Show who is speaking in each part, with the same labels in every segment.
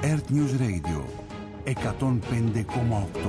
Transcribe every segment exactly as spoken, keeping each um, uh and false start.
Speaker 1: Earth News Radio εκατόν πέντε κόμμα οκτώ.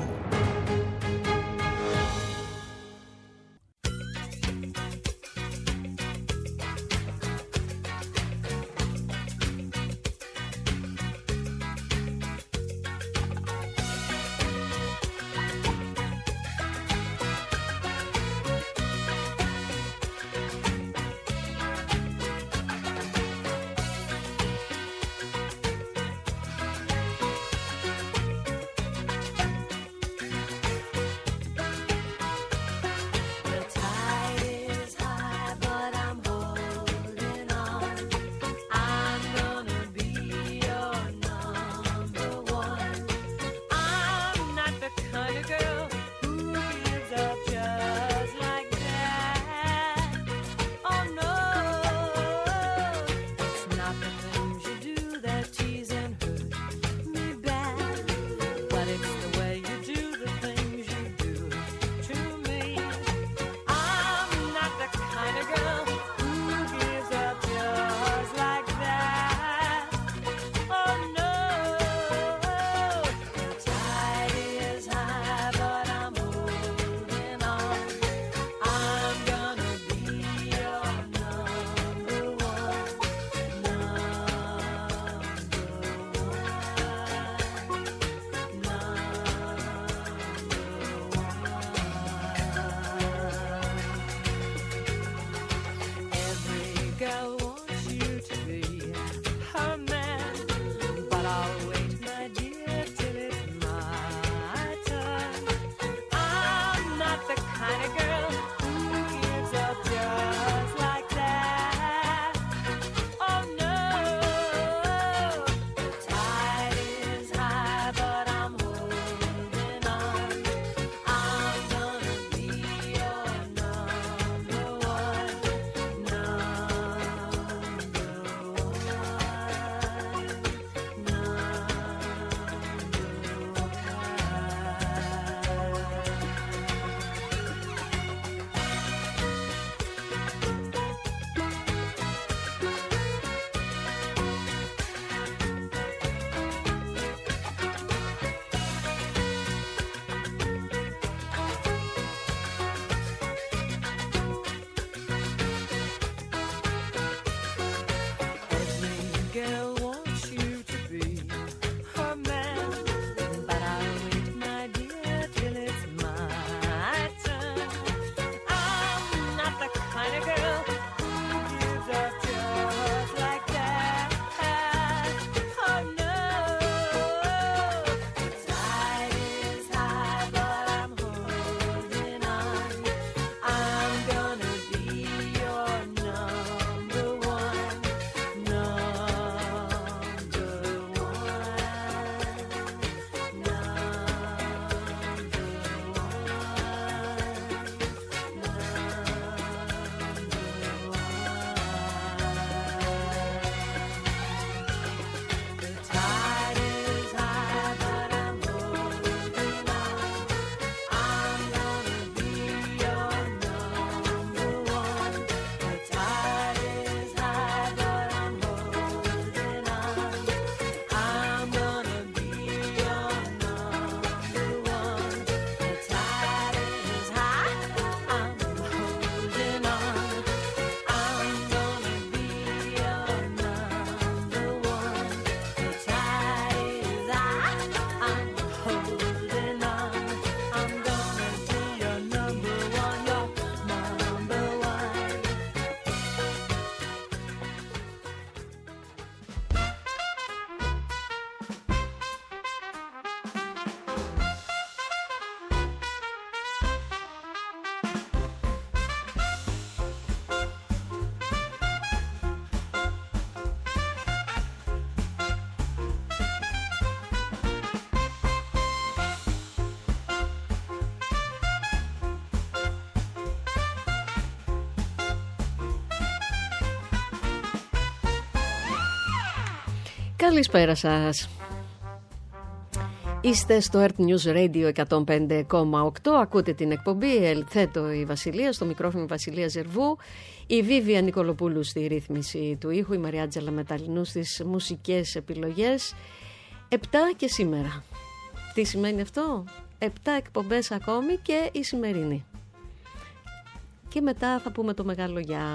Speaker 2: Καλησπέρα σας. Είστε στο Earth News Radio εκατόν πέντε κόμμα οκτώ. Ακούτε την εκπομπή Ελθέτω η Βασιλεία, στο μικρόφωνο Βασιλεία Ζερβού. Η Βίβια Νικολοπούλου στη ρύθμιση του ήχου, η Μαριάτζελα Μεταλλινού στις μουσικές επιλογές. Επτά και σήμερα. Τι σημαίνει αυτό? Επτά εκπομπές ακόμη και η σημερινή. Και μετά θα πούμε το μεγάλο γεια.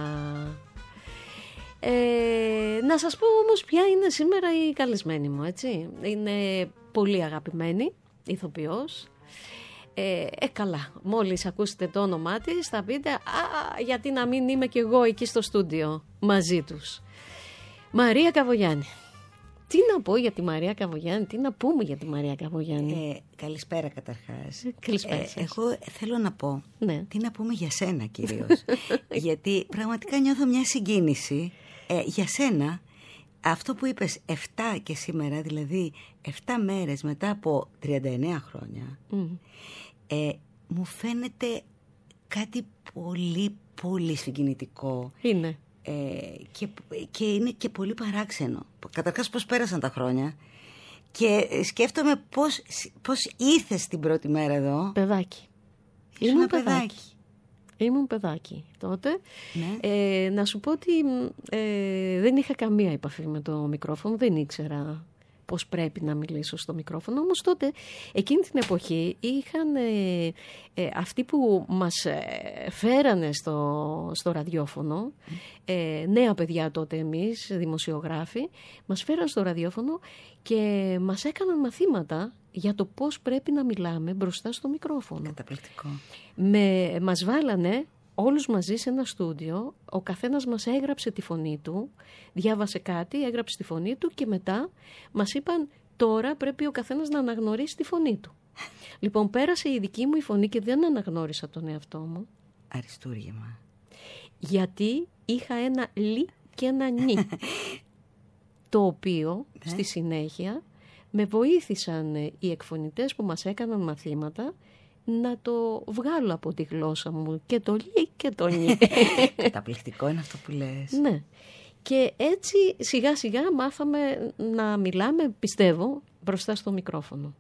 Speaker 2: Ε, να σας πω όμως ποια είναι σήμερα η καλεσμένη μου, έτσι. Είναι πολύ αγαπημένη ηθοποιός. Ε, ε, καλά, μόλις ακούσετε το όνομά της θα πείτε, α, γιατί να μην είμαι κι εγώ εκεί στο στούντιο μαζί τους. Μαρία Καβογιάννη. Τι να πω για τη Μαρία Καβογιάννη, τι να πούμε για τη Μαρία Καβογιάννη.
Speaker 3: Ε, καλησπέρα καταρχάς.
Speaker 2: Καλησπέρα
Speaker 3: ε, Εγώ θέλω να πω,
Speaker 2: ναι.
Speaker 3: τι να πούμε για σένα κυρίως. Γιατί πραγματικά νιώθω μια συγκίνηση. Ε, για σένα, αυτό που είπες εφτά και σήμερα, δηλαδή εφτά μέρες μετά από τριάντα εννέα χρόνια, mm. ε, μου φαίνεται κάτι πολύ πολύ συγκινητικό.
Speaker 2: Είναι.
Speaker 3: Ε, και, και είναι και πολύ παράξενο. Καταρχάς πώς πέρασαν τα χρόνια. Και σκέφτομαι πώς, πώς ήρθες την πρώτη μέρα εδώ.
Speaker 2: Παιδάκι.
Speaker 3: Ήσουν
Speaker 2: Ήμουν
Speaker 3: παιδάκι.
Speaker 2: παιδάκι. Ήμουν παιδάκι τότε.
Speaker 3: Ναι.
Speaker 2: Ε, να σου πω ότι ε, δεν είχα καμία επαφή με το μικρόφωνο. Δεν ήξερα πώς πρέπει να μιλήσω στο μικρόφωνο. Όμως τότε, εκείνη την εποχή, είχαν ε, ε, αυτοί που μας ε, φέρανε στο, στο ραδιόφωνο, ε, νέα παιδιά τότε εμείς, δημοσιογράφοι, μας φέραν στο ραδιόφωνο και μας έκαναν μαθήματα για το πώς πρέπει να μιλάμε μπροστά στο μικρόφωνο.
Speaker 3: Καταπληκτικό.
Speaker 2: Με, μας βάλανε όλους μαζί σε ένα στούντιο, ο καθένας μας έγραψε τη φωνή του, διάβασε κάτι, έγραψε τη φωνή του και μετά μας είπαν τώρα πρέπει ο καθένας να αναγνωρίσει τη φωνή του. Λοιπόν, πέρασε η δική μου η φωνή και δεν αναγνώρισα τον εαυτό μου.
Speaker 3: Αριστούργημα.
Speaker 2: Γιατί είχα ένα λι και ένα νι, το οποίο
Speaker 3: ναι.
Speaker 2: στη συνέχεια με βοήθησαν οι εκφωνητές που μας έκαναν μαθήματα να το βγάλω από τη γλώσσα μου και το λι και το νι.
Speaker 3: Καταπληκτικό είναι αυτό που λες.
Speaker 2: Ναι. Και έτσι σιγά σιγά μάθαμε να μιλάμε, πιστεύω, μπροστά στο μικρόφωνο.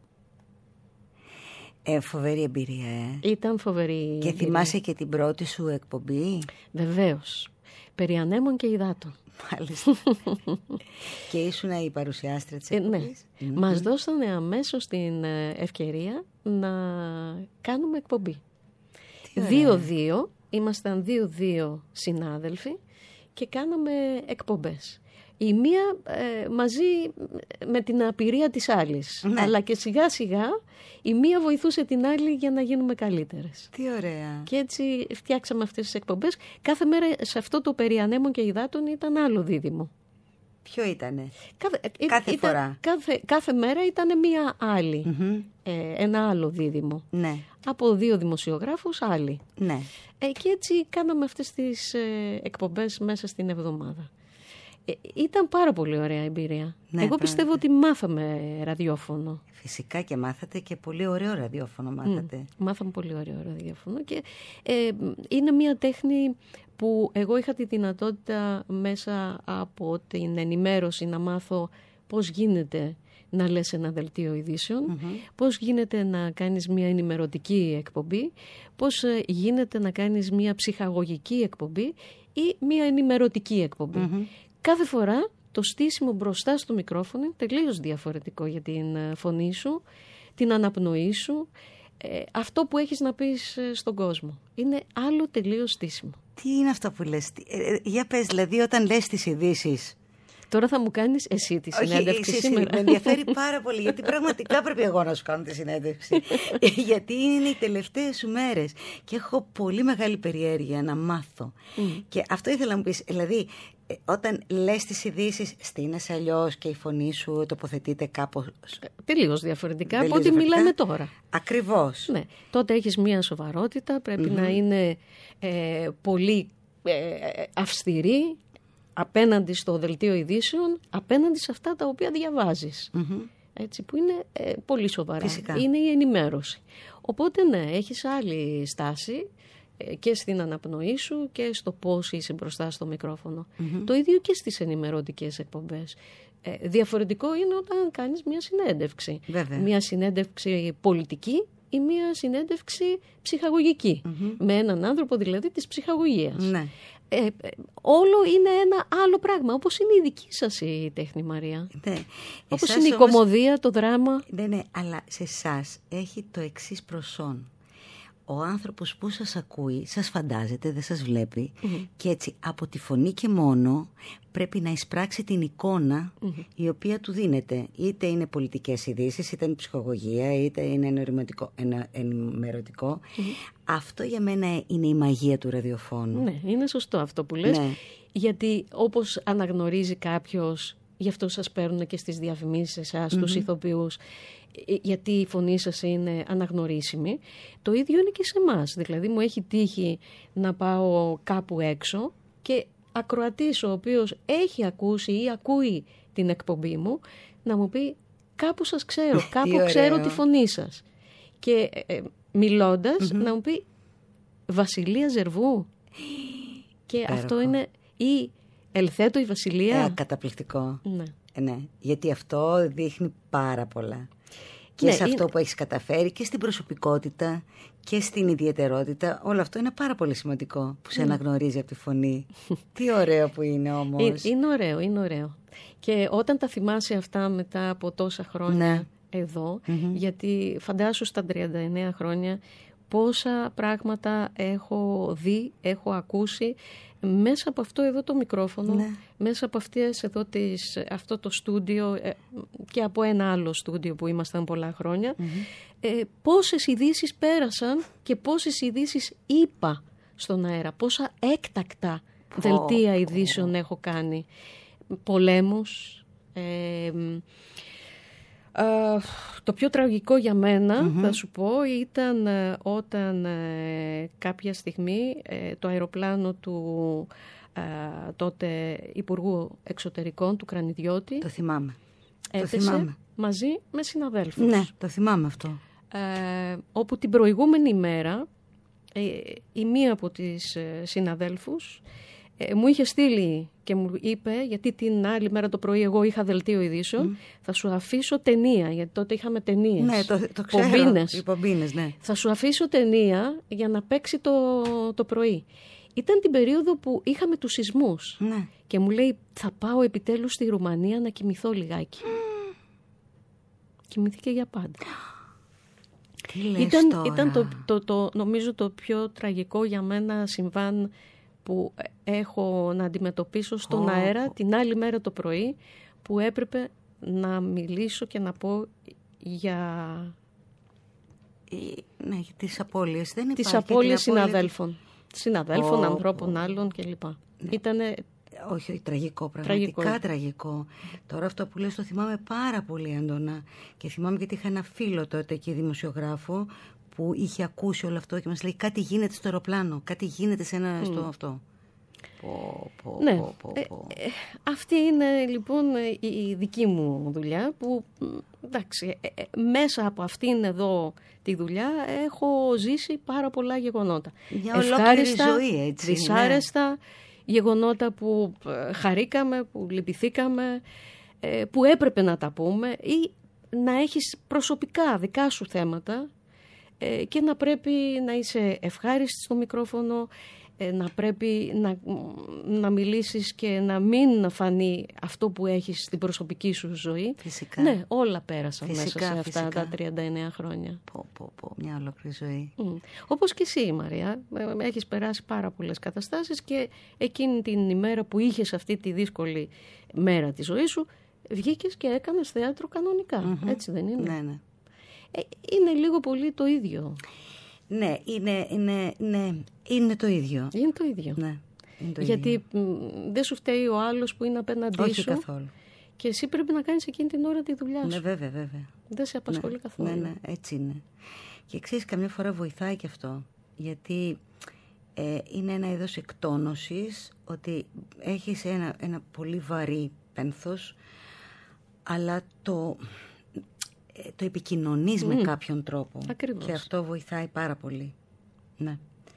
Speaker 3: Ε, φοβερή εμπειρία, ε.
Speaker 2: Ήταν φοβερή
Speaker 3: Και
Speaker 2: εμπειρία.
Speaker 3: θυμάσαι και την πρώτη σου εκπομπή?
Speaker 2: Βεβαίως. Περί ανέμων και υδάτων.
Speaker 3: Μάλιστα. Και ήσουν η παρουσιάστρια της εκπομπής.
Speaker 2: Ε, ναι. Mm-hmm. Μας δώσανε αμέσως την ευκαιρία να κάνουμε εκπομπή. Δύο-δύο, ήμασταν δύο-δύο συνάδελφοι και κάναμε εκπομπές. Η μία ε, μαζί με την απειρία της άλλης. Ναι. Αλλά και σιγά σιγά η μία βοηθούσε την άλλη για να γίνουμε καλύτερες.
Speaker 3: Τι ωραία.
Speaker 2: Και έτσι φτιάξαμε αυτές τις εκπομπές. Κάθε μέρα σε αυτό το περί ανέμων και υδάτων ήταν άλλο δίδυμο.
Speaker 3: Ποιο ήτανε?
Speaker 2: Κάθε,
Speaker 3: κάθε
Speaker 2: ήταν,
Speaker 3: φορά.
Speaker 2: Κάθε, κάθε μέρα ήταν μία άλλη.
Speaker 3: Mm-hmm.
Speaker 2: Ε, ένα άλλο δίδυμο.
Speaker 3: Ναι.
Speaker 2: Από δύο δημοσιογράφους άλλη.
Speaker 3: Ναι.
Speaker 2: Ε, και έτσι κάναμε αυτές τις ε, εκπομπές μέσα στην εβδομάδα. Ε, ήταν πάρα πολύ ωραία εμπειρία.
Speaker 3: Ναι,
Speaker 2: Εγώ πιστεύω ότι μάθαμε ραδιόφωνο.
Speaker 3: Φυσικά και μάθατε και πολύ ωραίο ραδιόφωνο μάθατε.
Speaker 2: Mm, μάθαμε πολύ ωραίο ραδιόφωνο και ε, είναι μια τέχνη που εγώ είχα τη δυνατότητα μέσα από την ενημέρωση να μάθω πώς γίνεται να λες ένα δελτίο ειδήσεων, mm-hmm. πώς γίνεται να κάνεις μια ενημερωτική εκπομπή, πώς γίνεται να κάνεις μια ψυχαγωγική εκπομπή ή μια ενημερωτική εκπομπή. Mm-hmm. Κάθε φορά το στήσιμο μπροστά στο μικρόφωνο είναι τελείως διαφορετικό για την φωνή σου, την αναπνοή σου, ε, αυτό που έχεις να πεις στον κόσμο. Είναι άλλο τελείως στήσιμο.
Speaker 3: Τι είναι αυτό που λες? Ε, για πες, δηλαδή όταν λες τις ειδήσεις.
Speaker 2: Τώρα θα μου κάνεις εσύ τη συνέντευξη.
Speaker 3: Όχι,
Speaker 2: σήμερα.
Speaker 3: Με ενδιαφέρει πάρα πολύ, γιατί πραγματικά πρέπει εγώ να σου κάνω τη συνέντευξη. Γιατί είναι οι τελευταίες σου μέρες και έχω πολύ μεγάλη περιέργεια να μάθω. Mm. Και αυτό ήθελα να μου πεις, δηλαδή όταν λες τις ειδήσεις στείνεσαι αλλιώς και η φωνή σου τοποθετείται κάπως
Speaker 2: τελείως διαφορετικά από ό,τι μιλάμε τώρα.
Speaker 3: Ακριβώς.
Speaker 2: Ναι. Τότε έχεις μία σοβαρότητα, πρέπει mm-hmm. να είναι ε, πολύ ε, αυστηρή απέναντι στο δελτίο ειδήσεων, απέναντι σε αυτά τα οποία διαβάζεις. Mm-hmm. Έτσι, που είναι ε, πολύ σοβαρά.
Speaker 3: Φυσικά.
Speaker 2: Είναι η ενημέρωση. Οπότε ναι, έχεις άλλη στάση ε, και στην αναπνοή σου και στο πώς είσαι μπροστά στο μικρόφωνο. Mm-hmm. Το ίδιο και στις ενημερωτικές εκπομπές. Ε, διαφορετικό είναι όταν κάνεις μια συνέντευξη.
Speaker 3: Βέβαια. Μια
Speaker 2: συνέντευξη πολιτική ή μια συνέντευξη ψυχαγωγική. Mm-hmm. Με έναν άνθρωπο δηλαδή της ψυχαγωγίας.
Speaker 3: Ναι.
Speaker 2: Ε, όλο είναι ένα άλλο πράγμα, όπως είναι η δική σας η τέχνη, Μαρία.
Speaker 3: Ναι.
Speaker 2: Όπως
Speaker 3: Εσάς
Speaker 2: είναι η
Speaker 3: όμως...
Speaker 2: κωμωδία, το δράμα.
Speaker 3: Ναι, ναι, αλλά σε εσάς έχει το εξής προσόν. Ο άνθρωπος που σας ακούει, σας φαντάζεται, δεν σας βλέπει mm-hmm. και έτσι από τη φωνή και μόνο πρέπει να εισπράξει την εικόνα mm-hmm. η οποία του δίνεται. Είτε είναι πολιτικές ειδήσεις, είτε είναι ψυχολογία, είτε είναι ενημερωτικό. ενημερωτικό. Mm-hmm. Αυτό για μένα είναι η μαγεία του ραδιοφώνου.
Speaker 2: Ναι, είναι σωστό αυτό που λες, ναι. Γιατί όπως αναγνωρίζει κάποιος, γι' αυτό σας παίρνουν και στις διαφημίσεις εσάς, mm-hmm. τους ηθοποιούς, γιατί η φωνή σας είναι αναγνωρίσιμη. Το ίδιο είναι και σε εμάς. Δηλαδή μου έχει τύχει να πάω κάπου έξω και ακροατής ο οποίος έχει ακούσει ή ακούει την εκπομπή μου να μου πει κάπου σας ξέρω, κάπου ξέρω τη φωνή σας. Και ε, μιλώντας mm-hmm. να μου πει Βασιλεία Ζερβού. Και Υπέροχο. Αυτό είναι ή Ελθέτω η Βασιλεία.
Speaker 3: Ε, καταπληκτικό.
Speaker 2: Ναι.
Speaker 3: Ε, ναι. Γιατί αυτό δείχνει πάρα πολλά. Και ναι, σε αυτό είναι... που έχεις καταφέρει και στην προσωπικότητα και στην ιδιαιτερότητα. Όλο αυτό είναι πάρα πολύ σημαντικό που σε αναγνωρίζει από τη φωνή. Τι ωραίο που είναι όμως.
Speaker 2: Είναι, είναι ωραίο, είναι ωραίο. Και όταν τα θυμάσαι αυτά μετά από τόσα χρόνια ναι. εδώ, mm-hmm. γιατί φαντάσου στα τριάντα εννέα χρόνια πόσα πράγματα έχω δει, έχω ακούσει μέσα από αυτό εδώ το μικρόφωνο, ναι. μέσα από αυτές εδώ τις, αυτό το στούντιο και από ένα άλλο στούντιο που ήμασταν πολλά χρόνια, mm-hmm. ε, πόσες ειδήσεις πέρασαν και πόσες ειδήσεις είπα στον αέρα, πόσα έκτακτα oh, δελτία oh. ειδήσεων έχω κάνει. Πολέμους, ε, Uh, το πιο τραγικό για μένα, mm-hmm. θα σου πω, ήταν uh, όταν uh, κάποια στιγμή uh, το αεροπλάνο του uh, τότε Υπουργού Εξωτερικών, του Κρανιδιώτη,
Speaker 3: το θυμάμαι.
Speaker 2: Έπεσε
Speaker 3: το θυμάμαι.
Speaker 2: μαζί με συναδέλφους.
Speaker 3: Ναι, το θυμάμαι αυτό.
Speaker 2: Uh, όπου την προηγούμενη μέρα uh, η μία από τις uh, συναδέλφους Ε, μου είχε στείλει και μου είπε, γιατί την άλλη μέρα το πρωί εγώ είχα δελτίο ειδήσεων, mm. θα σου αφήσω ταινία, γιατί τότε είχαμε ταινίες.
Speaker 3: Ναι, το, το ξέρω,
Speaker 2: πομπίνες.
Speaker 3: οι πομπίνες, ναι.
Speaker 2: Θα σου αφήσω ταινία για να παίξει το, το πρωί. Ήταν την περίοδο που είχαμε τους σεισμούς.
Speaker 3: Ναι.
Speaker 2: Και μου λέει, θα πάω επιτέλους στη Ρουμανία να κοιμηθώ λιγάκι. Mm. Κοιμηθήκε για πάντα.
Speaker 3: Τι λες
Speaker 2: ήταν,
Speaker 3: τώρα.
Speaker 2: Ήταν το, το, το, νομίζω το πιο τραγικό για μένα συμβάν που έχω να αντιμετωπίσω στον oh. αέρα την άλλη μέρα το πρωί, που έπρεπε να μιλήσω και να πω για...
Speaker 3: Ναι, για τις απώλειες. Δεν
Speaker 2: τις απώλειες συναδέλφων. Συναδέλφων,
Speaker 3: oh,
Speaker 2: ανθρώπων
Speaker 3: oh.
Speaker 2: άλλων κλπ.
Speaker 3: Ναι.
Speaker 2: Ήτανε...
Speaker 3: Όχι, όχι, τραγικό, πραγματικά τραγικό. τραγικό. Τώρα αυτό που λες το θυμάμαι πάρα πολύ έντονα. Και θυμάμαι γιατί είχα ένα φίλο τότε και δημοσιογράφο που είχε ακούσει όλο αυτό και μας λέει κάτι γίνεται στο αεροπλάνο, κάτι γίνεται σε ένα mm. στο αυτό. Πω, πω,
Speaker 2: ναι.
Speaker 3: πω, πω, πω.
Speaker 2: Ε, ε, αυτή είναι λοιπόν η, η δική μου δουλειά που εντάξει, ε, ε, μέσα από αυτήν εδώ τη δουλειά έχω ζήσει πάρα πολλά γεγονότα.
Speaker 3: Μια ολόκληρη ζωή, έτσι.
Speaker 2: Δυσάρεστα,
Speaker 3: ναι.
Speaker 2: γεγονότα που χαρήκαμε, που λυπηθήκαμε, ε, που έπρεπε να τα πούμε ή να έχεις προσωπικά δικά σου θέματα ε, και να πρέπει να είσαι ευχάριστη στο μικρόφωνο, να πρέπει να, να μιλήσεις και να μην φανεί αυτό που έχεις στην προσωπική σου ζωή.
Speaker 3: Φυσικά.
Speaker 2: Ναι, όλα πέρασαν φυσικά, μέσα σε αυτά
Speaker 3: φυσικά.
Speaker 2: τα τριάντα εννέα χρόνια.
Speaker 3: Πω, πω, πω, μια ολόκληρη ζωή.
Speaker 2: Mm. Όπως και εσύ, Μαρία, έχεις περάσει πάρα πολλές καταστάσεις και εκείνη την ημέρα που είχες αυτή τη δύσκολη μέρα της ζωής σου, βγήκες και έκανες θέατρο κανονικά. Mm-hmm. Έτσι δεν είναι?
Speaker 3: Ναι, ναι.
Speaker 2: Ε, είναι λίγο πολύ το ίδιο.
Speaker 3: Ναι, είναι, είναι, ναι, είναι το ίδιο.
Speaker 2: Είναι το ίδιο.
Speaker 3: Ναι, είναι το
Speaker 2: Γιατί
Speaker 3: ίδιο.
Speaker 2: μ, δεν σου φταίει ο άλλος που είναι απέναντί
Speaker 3: Όχι
Speaker 2: σου.
Speaker 3: καθόλου.
Speaker 2: Και εσύ πρέπει να κάνεις εκείνη την ώρα τη δουλειά σου.
Speaker 3: Ναι, βέβαια, βέβαια.
Speaker 2: Δεν σε απασχολεί
Speaker 3: ναι,
Speaker 2: καθόλου.
Speaker 3: Ναι, ναι, έτσι είναι. Και ξέρεις, καμιά φορά βοηθάει και αυτό. Γιατί ε, είναι ένα είδος εκτόνωσης, ότι έχεις ένα, ένα πολύ βαρύ πένθος, αλλά το... το επικοινωνείς mm. με κάποιον τρόπο.
Speaker 2: Ακριβώς.
Speaker 3: Και αυτό βοηθάει πάρα πολύ. Ναι.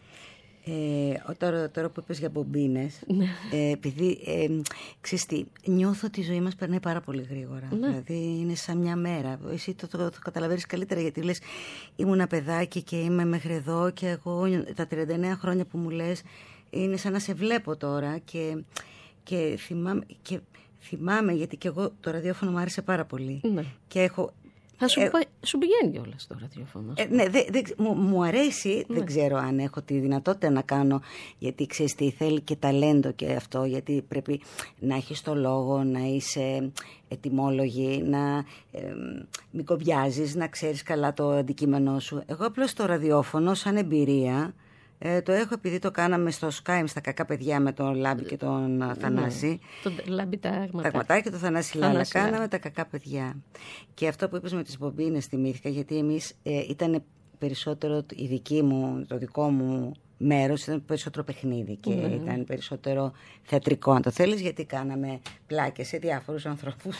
Speaker 3: Ε, τώρα, τώρα που είπες για μπομπίνες, ε, επειδή ε, ξέρεις τι, νιώθω ότι η ζωή μας περνάει πάρα πολύ γρήγορα.
Speaker 2: Ναι.
Speaker 3: Δηλαδή είναι σαν μια μέρα. Εσύ το, το, το καταλαβαίνεις καλύτερα, γιατί λες ήμουν παιδάκι και είμαι μέχρι εδώ και εγώ τα τριάντα εννέα χρόνια που μου λες είναι σαν να σε βλέπω τώρα και, και, θυμάμαι, και θυμάμαι γιατί και εγώ το ραδιόφωνο μου άρεσε πάρα πολύ.
Speaker 2: Ναι.
Speaker 3: Και έχω...
Speaker 2: Θα σου,
Speaker 3: ε,
Speaker 2: πα... σου πηγαίνει κιόλας το ραδιόφωνο.
Speaker 3: Ε, ναι, δε, δε, μου, μου αρέσει, ναι. Δεν ξέρω αν έχω τη δυνατότητα να κάνω, γιατί ξέρεις τι, θέλει και ταλέντο και αυτό, γιατί πρέπει να έχεις το λόγο, να είσαι ετοιμόλογη, να ε, μην κομπιάζεις, να ξέρεις καλά το αντικείμενό σου. Εγώ απλώς το ραδιόφωνο σαν εμπειρία ε, το έχω επειδή το κάναμε στο Skype στα κακά παιδιά με τον Λάμπη και τον Θανάση.
Speaker 2: Ναι, τον Λάμπη τα αγματά.
Speaker 3: Τα αγματά και τον Θανάση Λάλα. Κάναμε τα κακά παιδιά. Και αυτό που είπες με τις μπομπίνες θυμήθηκα, γιατί εμείς ε, ήταν περισσότερο η δική μου, το δικό μου μέρος, ήταν περισσότερο παιχνίδι και mm. ήταν περισσότερο θεατρικό, αν το θέλεις, γιατί κάναμε πλάκες σε διάφορους ανθρώπους,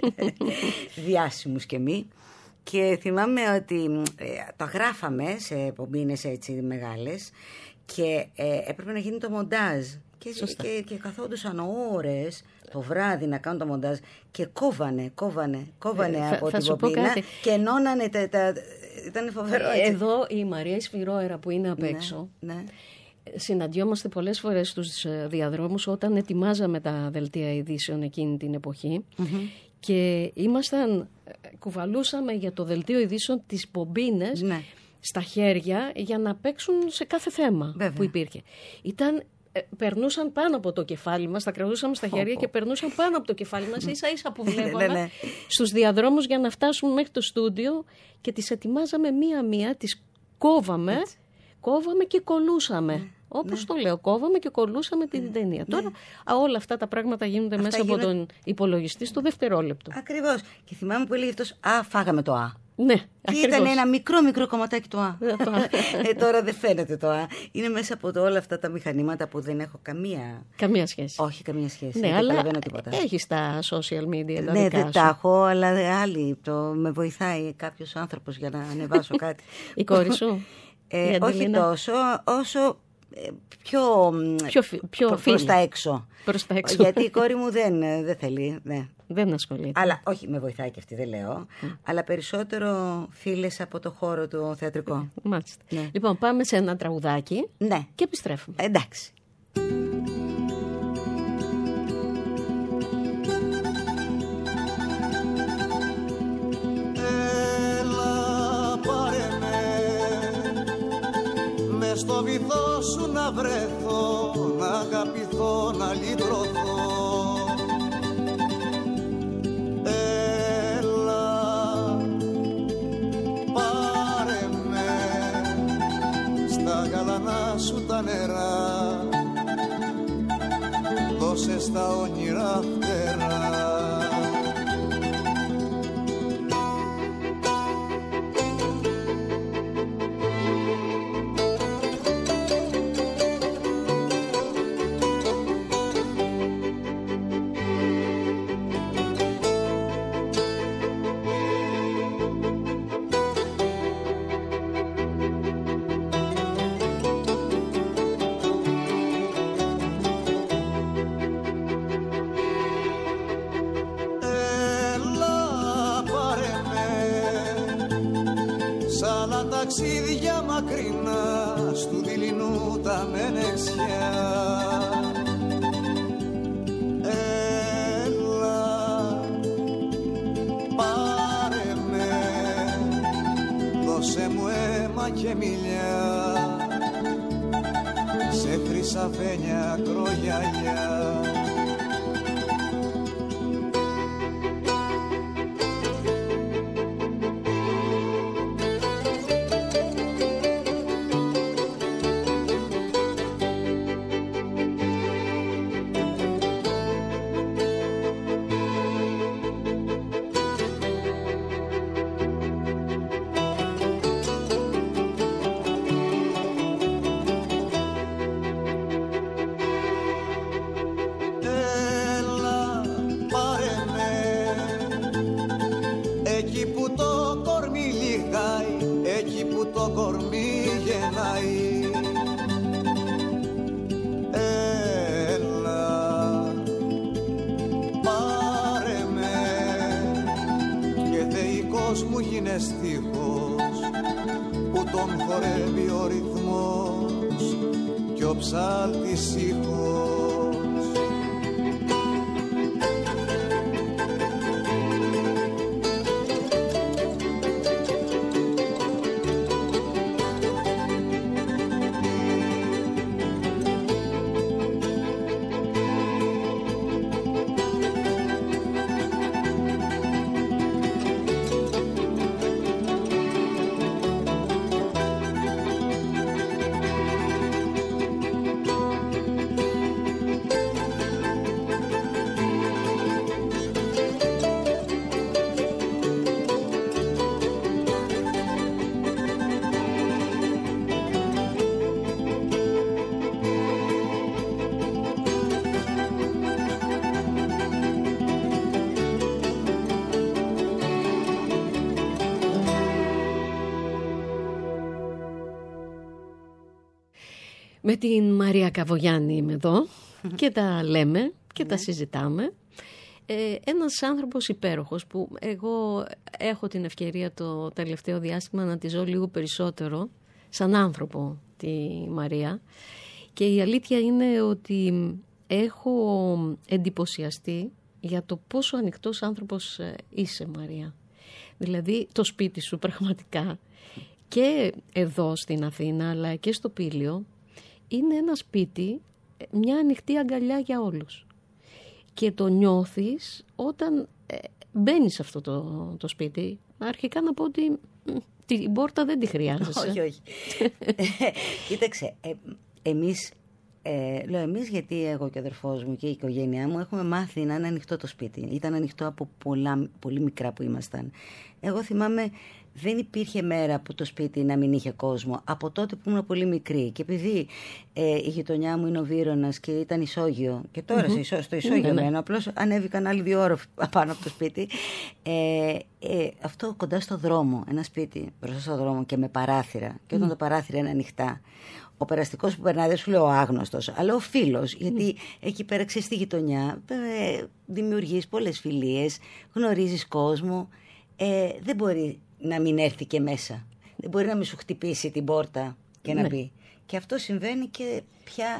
Speaker 3: διάσημους και μη. Και θυμάμαι ότι ε, το γράφαμε σε μπομπίνες έτσι μεγάλες και ε, έπρεπε να γίνει το μοντάζ. Και, και, και καθόντουσαν ώρες το βράδυ να κάνουν το μοντάζ και κόβανε, κόβανε, κόβανε ε, από θα, την μπομπίνα και ενώνανε τα, τα, ήταν φοβερό έτσι.
Speaker 2: Εδώ η Μαρία Σφυρόερα που είναι απ' έξω, ναι, ναι. Συναντιόμαστε πολλές φορές στους διαδρόμους όταν ετοιμάζαμε τα δελτία ειδήσεων εκείνη την εποχή mm-hmm. και ήμασταν, κουβαλούσαμε για το δελτίο ειδήσεων τις μπομπίνες ναι. στα χέρια για να παίξουν σε κάθε θέμα Βέβαια. που υπήρχε. Ήταν... περνούσαν πάνω από το κεφάλι μας, τα κρατούσαμε στα χέρια oh, oh. και περνούσαν πάνω από το κεφάλι μας, ίσα ίσα που βλέπαμε στους διαδρόμους για να φτάσουν μέχρι το στούντιο και τις ετοιμάζαμε μία-μία, τις κόβαμε, Έτσι. κόβαμε και κολούσαμε. Ναι. Όπως ναι. το λέω, κόβαμε και κολλούσαμε την ναι. ταινία. Ναι. Τώρα όλα αυτά τα πράγματα γίνονται αυτά μέσα γίνονται... από τον υπολογιστή στο δευτερόλεπτο.
Speaker 3: Ακριβώς. Και θυμάμαι που έλεγε αυτός, α, φάγαμε το α.
Speaker 2: Ναι,
Speaker 3: και ακριβώς. Ήταν ένα μικρό μικρό κομματάκι το α. ε, τώρα δεν φαίνεται το α. Είναι μέσα από το, όλα αυτά τα μηχανήματα που δεν έχω καμία...
Speaker 2: Καμία σχέση.
Speaker 3: Όχι, καμία σχέση.
Speaker 2: Ναι, αλλά έχεις τα social media, τα
Speaker 3: ναι,
Speaker 2: δικά
Speaker 3: δεν
Speaker 2: σου.
Speaker 3: τα έχω, αλλά άλλοι. Το, με βοηθάει κάποιος άνθρωπος για να ανεβάσω κάτι.
Speaker 2: Η κόρη σου.
Speaker 3: ε, όχι τόσο, όσο... πιο,
Speaker 2: πιο, πιο
Speaker 3: προ, προς τα έξω.
Speaker 2: Προς τα έξω.
Speaker 3: Γιατί η κόρη μου δεν, δεν θέλει. Ναι.
Speaker 2: Δεν ασχολείται.
Speaker 3: Αλλά όχι, με βοηθάει και αυτή, δεν λέω. Mm. Αλλά περισσότερο φίλες από το χώρο του θεατρικό.
Speaker 2: Μάλιστα. Ναι. Λοιπόν, πάμε σε ένα τραγουδάκι
Speaker 3: ναι.
Speaker 2: και επιστρέφουμε.
Speaker 3: Εντάξει.
Speaker 4: Έλα πάρε με στο βυθό σου να βρεθώ, να αγαπηθώ, να λυτρωθώ. Έλα πάρε με στα γαλανά σου τα νερά, δώσε στα όνειρα φτερά. Ταξίδια μακρινά στου δειλινού τα μενεξιά. Έλα πάρε με, δώσε μου αίμα και μιλιά, σε χρυσαφένια ακρογιαλιά. κι ο ψάλτης ήχος.
Speaker 2: Με την Μαρία Καβογιάννη είμαι εδώ και τα λέμε και τα συζητάμε. Ε, ένας άνθρωπος υπέροχος που εγώ έχω την ευκαιρία το τελευταίο διάστημα να τη ζω λίγο περισσότερο σαν άνθρωπο τη Μαρία, και η αλήθεια είναι ότι έχω εντυπωσιαστεί για το πόσο ανοιχτός άνθρωπος είσαι, Μαρία. Δηλαδή το σπίτι σου πραγματικά και εδώ στην Αθήνα αλλά και στο Πήλιο είναι ένα σπίτι, μια ανοιχτή αγκαλιά για όλους. Και το νιώθεις όταν ε, μπαίνεις σε αυτό το, το σπίτι. Αρχικά να πω ότι μ, την πόρτα δεν τη χρειάζεσαι.
Speaker 3: Όχι, όχι. Κοίταξε, ε, εμείς, ε, λέω εμείς γιατί εγώ και ο αδερφός μου και η οικογένειά μου έχουμε μάθει να είναι ανοιχτό το σπίτι. Ήταν ανοιχτό από πολλά, πολύ μικρά που ήμασταν. Εγώ θυμάμαι, δεν υπήρχε μέρα που το σπίτι να μην είχε κόσμο. Από τότε που ήμουν πολύ μικρή. Και επειδή ε, η γειτονιά μου είναι ο Βύρωνας και ήταν ισόγειο, και τώρα mm-hmm. στο ισόγειο mm-hmm. μένω, απλώς ανέβηκαν άλλοι δύο όροφοι πάνω από το σπίτι. Ε, ε, αυτό κοντά στο δρόμο, ένα σπίτι μπροστά στο δρόμο και με παράθυρα. Και όταν mm. το παράθυρα είναι ανοιχτά, ο περαστικός που περνάει, δεν σου λέω ο άγνωστος, αλλά ο φίλος, γιατί mm. εκεί πέρα ξέρεις στη γειτονιά, ε, δημιουργείς πολλές φιλίες, γνωρίζεις κόσμο. Ε, δεν μπορεί να μην έρθει και μέσα. Δεν μπορεί να μην σου χτυπήσει την πόρτα και να ναι. μπει. Και αυτό συμβαίνει και πια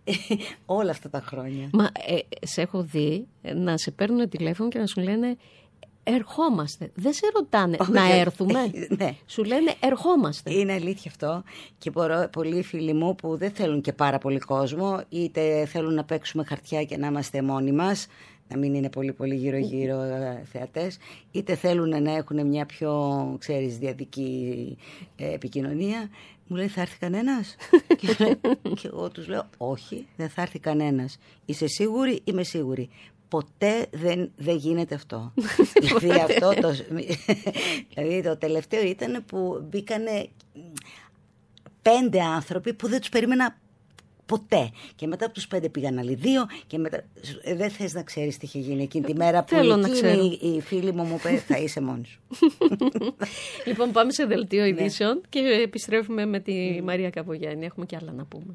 Speaker 3: όλα αυτά τα χρόνια.
Speaker 2: Μα ε, σε έχω δει να σε παίρνουν τηλέφωνο και να σου λένε ερχόμαστε. Δεν σε ρωτάνε oh, να έρθουμε. Ναι. Σου λένε ερχόμαστε.
Speaker 3: Είναι αλήθεια αυτό. Και μπορώ, πολλοί φίλοι μου που δεν θέλουν και πάρα πολύ κόσμο, είτε θέλουν να παίξουμε χαρτιά και να είμαστε μόνοι μας, να μην είναι πολύ πολύ γύρω γύρω θεατές, είτε θέλουν να έχουν μια πιο, ξέρεις, διαδική ε, επικοινωνία, μου λέει θα έρθει κανένας? και, και εγώ τους λέω όχι, δεν θα έρθει κανένας. Είσαι σίγουρη? Είμαι σίγουρη. Ποτέ δεν, δεν γίνεται αυτό. δηλαδή, αυτό το, δηλαδή το τελευταίο ήταν που μπήκανε πέντε άνθρωποι που δεν τους περίμενα ποτέ. Και μετά από τους πέντε πήγαν άλλοι δύο και μετά ε, δεν θες να ξέρεις τι είχε γίνει εκείνη τη μέρα που εκείνη η φίλη μου μου είπε θα είσαι μόνη σου.
Speaker 2: Λοιπόν, πάμε σε δελτίο ειδήσεων και επιστρέφουμε με τη Μαρία Καβογιάννη. Έχουμε και άλλα να πούμε.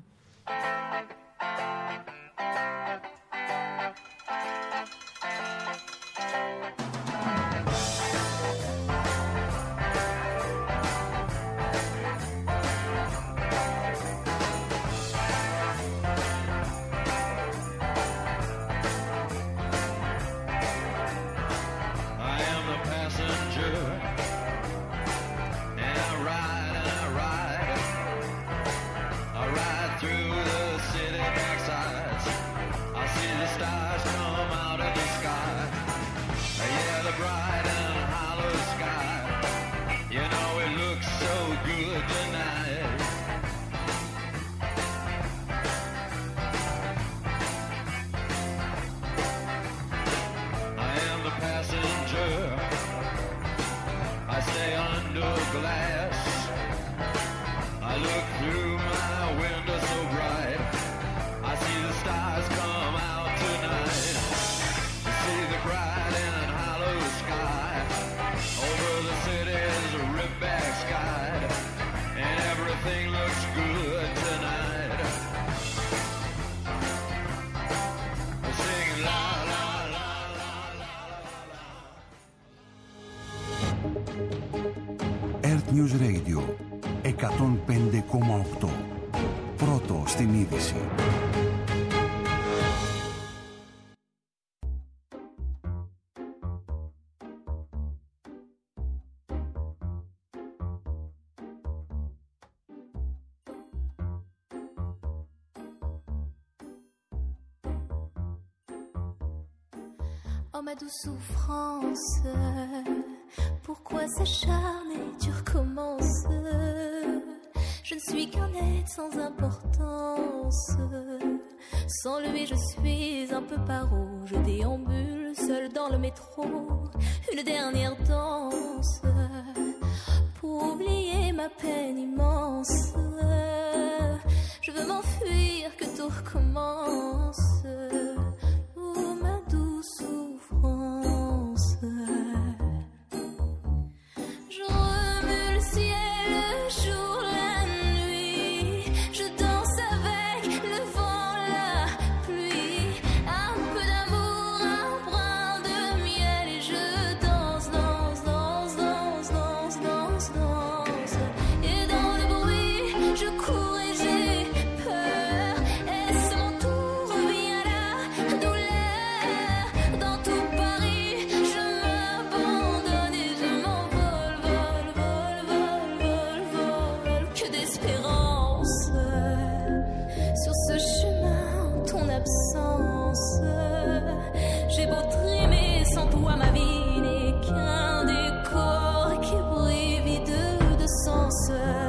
Speaker 1: Earth News Radio εκατόν πέντε κόμμα οκτώ. Πρώτη αυτό στην είδηση.
Speaker 5: Oh ma douce souffrance, pourquoi s'acharner, tu recommences? Je ne suis qu'un être sans importance. Sans lui je suis un peu paro. Je déambule seul dans le métro. Une dernière danse pour oublier ma peine immense. Je veux m'enfuir, que tout recommence. Oh ma douce souffrance. Je remue le ciel, le jour, la nuit. Je danse avec le vent, la pluie. Un peu d'amour, un brin de miel. Et je danse, danse, danse, danse, danse, danse, danse. Et dans le bruit, je cours et j'ai peur. Est-ce mon tour, revient la douleur. Dans tout Paris, je m'abandonne et je m'envole, vole, vole, vole, vole, vole. Que d'espérance sur ce chemin en ton absence. J'ai beau trimer sans toi, ma vie n'est qu'un décor qui brille vide de sens.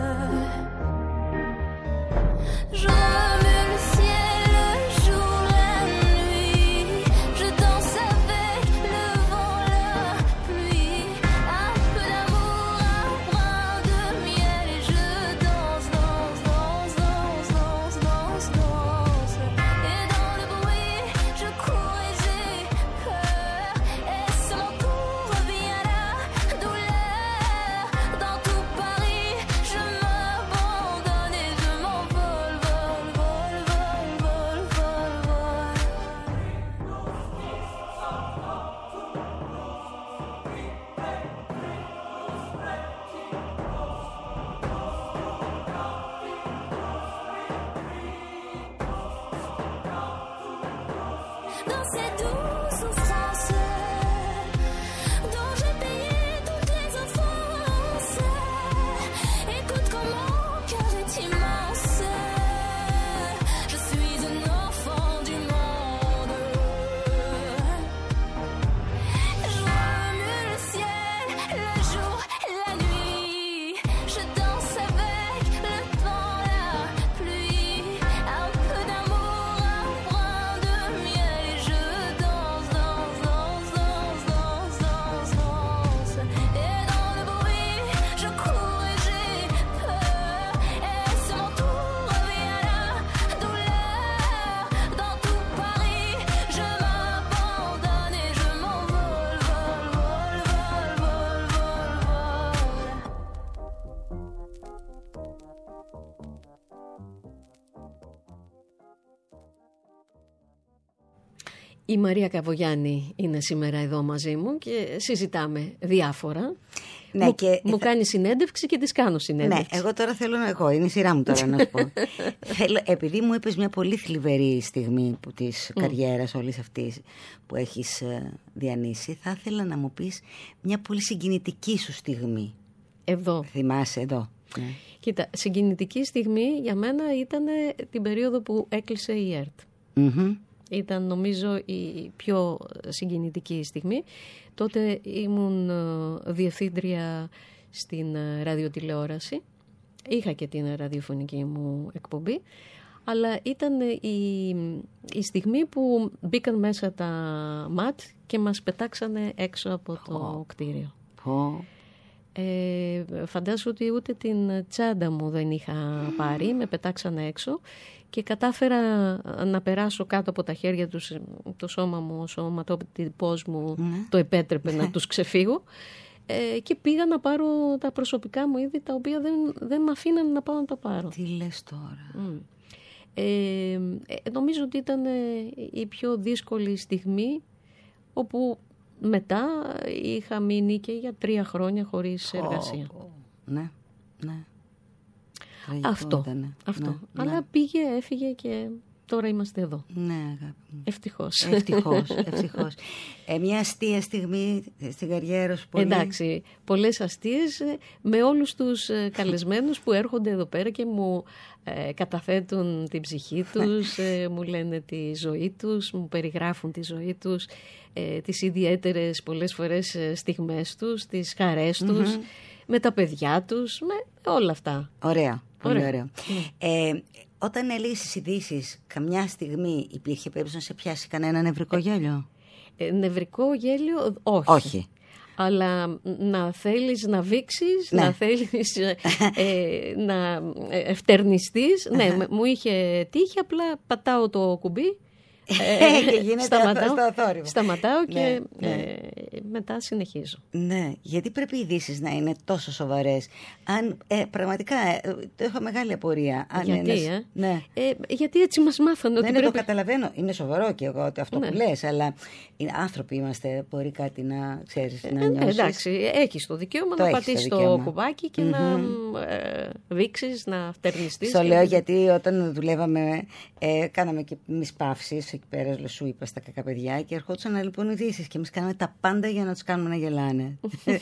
Speaker 5: Je remue le ciel, le jour, la nuit. Je danse avec le vent, la pluie. Un peu d'amour, un brin de miel. Et je danse, danse, danse, danse, danse, danse, danse. Et dans le bruit, je cours et j'ai peur. Est-ce mon tour, revient la douleur. Dans tout Paris, je m'abandonne et je m'envole, vole, vole, vole, vole, vole, vole. Dans ces douces souffrances dont j'ai payé toutes les offenses. Écoute comme mon cœur est immense. Je suis un enfant du monde. Je remue le ciel, le jour, la nuit. Je danse avec le vent, la pluie. Un peu d'amour, un brin de miel. Et je danse, danse, danse, danse, danse, danse, danse. Et dans le bruit, je cours et j'ai peur. Est-ce mon tour, revient la douleur. Dans tout Paris, je m'abandonne et je m'envole, vole, vole, vole, vole, vole, vole.
Speaker 2: Η Μαρία Καβογιάννη είναι σήμερα εδώ μαζί μου και συζητάμε διάφορα.
Speaker 3: Ναι,
Speaker 2: μου,
Speaker 3: και
Speaker 2: μου
Speaker 3: θα-
Speaker 2: κάνει συνέντευξη και της κάνω
Speaker 3: Ναι,
Speaker 2: συνέντευξη.
Speaker 3: εγώ τώρα θέλω να. Εγώ, είναι η σειρά μου τώρα να σου πω. Θέλω, επειδή μου είπες μια πολύ θλιβερή στιγμή που της καριέρας όλης αυτής που έχεις ε, διανύσει, θα ήθελα να μου πεις μια πολύ συγκινητική σου στιγμή.
Speaker 2: Εδώ.
Speaker 3: Θυμάσαι εδώ. Ναι.
Speaker 2: Κοίτα, συγκινητική στιγμή για μένα ήταν την περίοδο που έκλεισε η ΕΡΤ.
Speaker 3: Μμμ.
Speaker 2: Ήταν νομίζω η πιο συγκινητική στιγμή. Τότε ήμουν ε, διευθύντρια στην ε, ραδιοτηλεόραση. Είχα και την ραδιοφωνική μου εκπομπή. Αλλά ήταν η, η στιγμή που μπήκαν μέσα τα ΜΑΤ και μας πετάξανε έξω από το κτίριο.
Speaker 3: Πω.
Speaker 2: Ε, φαντάζομαι ότι ούτε την τσάντα μου δεν είχα πάρει, με πετάξανε έξω και κατάφερα να περάσω κάτω από τα χέρια τους, το σώμα μου, ο σωματότυπος μου το επέτρεπε να τους ξεφύγω ε, και πήγα να πάρω τα προσωπικά μου είδη τα οποία δεν, δεν με αφήναν να πάω να τα πάρω.
Speaker 3: Τι λες τώρα.
Speaker 2: Mm. Ε, ε, νομίζω ότι ήταν ε, η πιο δύσκολη στιγμή όπου μετά είχα μείνει και για τρία χρόνια χωρίς εργασία.
Speaker 3: Πω, πω. Ναι, ναι. Τραγικό
Speaker 2: αυτό.
Speaker 3: Ήτανε.
Speaker 2: αυτό.
Speaker 3: Ναι,
Speaker 2: Αλλά
Speaker 3: ναι.
Speaker 2: πήγε, έφυγε και τώρα είμαστε εδώ.
Speaker 3: Ναι, αγάπη μου.
Speaker 2: Ευτυχώς.
Speaker 3: Ευτυχώς, ευτυχώς. Ε, μια αστεία στιγμή στην καριέρα σου πολύ.
Speaker 2: Εντάξει, πολλές αστείες ε, με όλους τους ε, καλεσμένους που έρχονται εδώ πέρα και μου ε, καταθέτουν την ψυχή τους, ε, μου λένε τη ζωή τους, μου περιγράφουν τη ζωή τους, ε, τις ιδιαίτερες πολλές φορές ε, στιγμές τους, τις χαρές τους, με τα παιδιά τους, με όλα αυτά.
Speaker 3: Ωραία, πολύ
Speaker 2: Ωραία.
Speaker 3: ωραίο. Ε, όταν έλεγες τις ειδήσεις, καμιά στιγμή υπήρχε περίπτωση να σε πιάσει κανένα νευρικό γέλιο?
Speaker 2: Ε, νευρικό γέλιο, όχι.
Speaker 3: Όχι.
Speaker 2: Αλλά να θέλεις να βήξεις,
Speaker 3: Ναι.
Speaker 2: να θέλεις ε, να ευτερνιστείς. Ναι, με- μου είχε τύχει, απλά πατάω το κουμπί.
Speaker 3: Και γίνεται
Speaker 2: σταματάω,
Speaker 3: στο θόρυβο.
Speaker 2: σταματάω και
Speaker 3: Ναι, ναι.
Speaker 2: ε, μετά συνεχίζω.
Speaker 3: Ναι, γιατί πρέπει οι ειδήσεις να είναι τόσο σοβαρές? Αν, ε, πραγματικά, ε, το έχω μεγάλη απορία. Αν
Speaker 2: Γιατί,
Speaker 3: ένας-
Speaker 2: ε?
Speaker 3: Ναι.
Speaker 2: Ε, γιατί έτσι μας μάθανε ότι
Speaker 3: Ναι, ναι,
Speaker 2: πρέπει...
Speaker 3: το καταλαβαίνω. Είναι σοβαρό και εγώ ότι αυτό
Speaker 2: Ναι.
Speaker 3: που λες, αλλά είναι άνθρωποι είμαστε. Μπορεί κάτι να ξέρεις, να
Speaker 2: Ε,
Speaker 3: νιώσεις.
Speaker 2: εντάξει, έχεις το δικαίωμα
Speaker 3: Το
Speaker 2: να
Speaker 3: έχεις το
Speaker 2: πατήσεις το,
Speaker 3: δικαίωμα.
Speaker 2: κουμπάκι και να ε, βήξεις, να φτερνιστείς.
Speaker 3: Στο
Speaker 2: και-
Speaker 3: λέω γιατί όταν δουλεύαμε, ε, κάναμε και εμείς παύσεις εκεί πέρα, σου είπα, στα κακά παιδιά, και ερχόντουσαν λοιπόν ειδήσεις και εμείς κάναμε τα πάντα για να τους κάνουμε να γελάνε.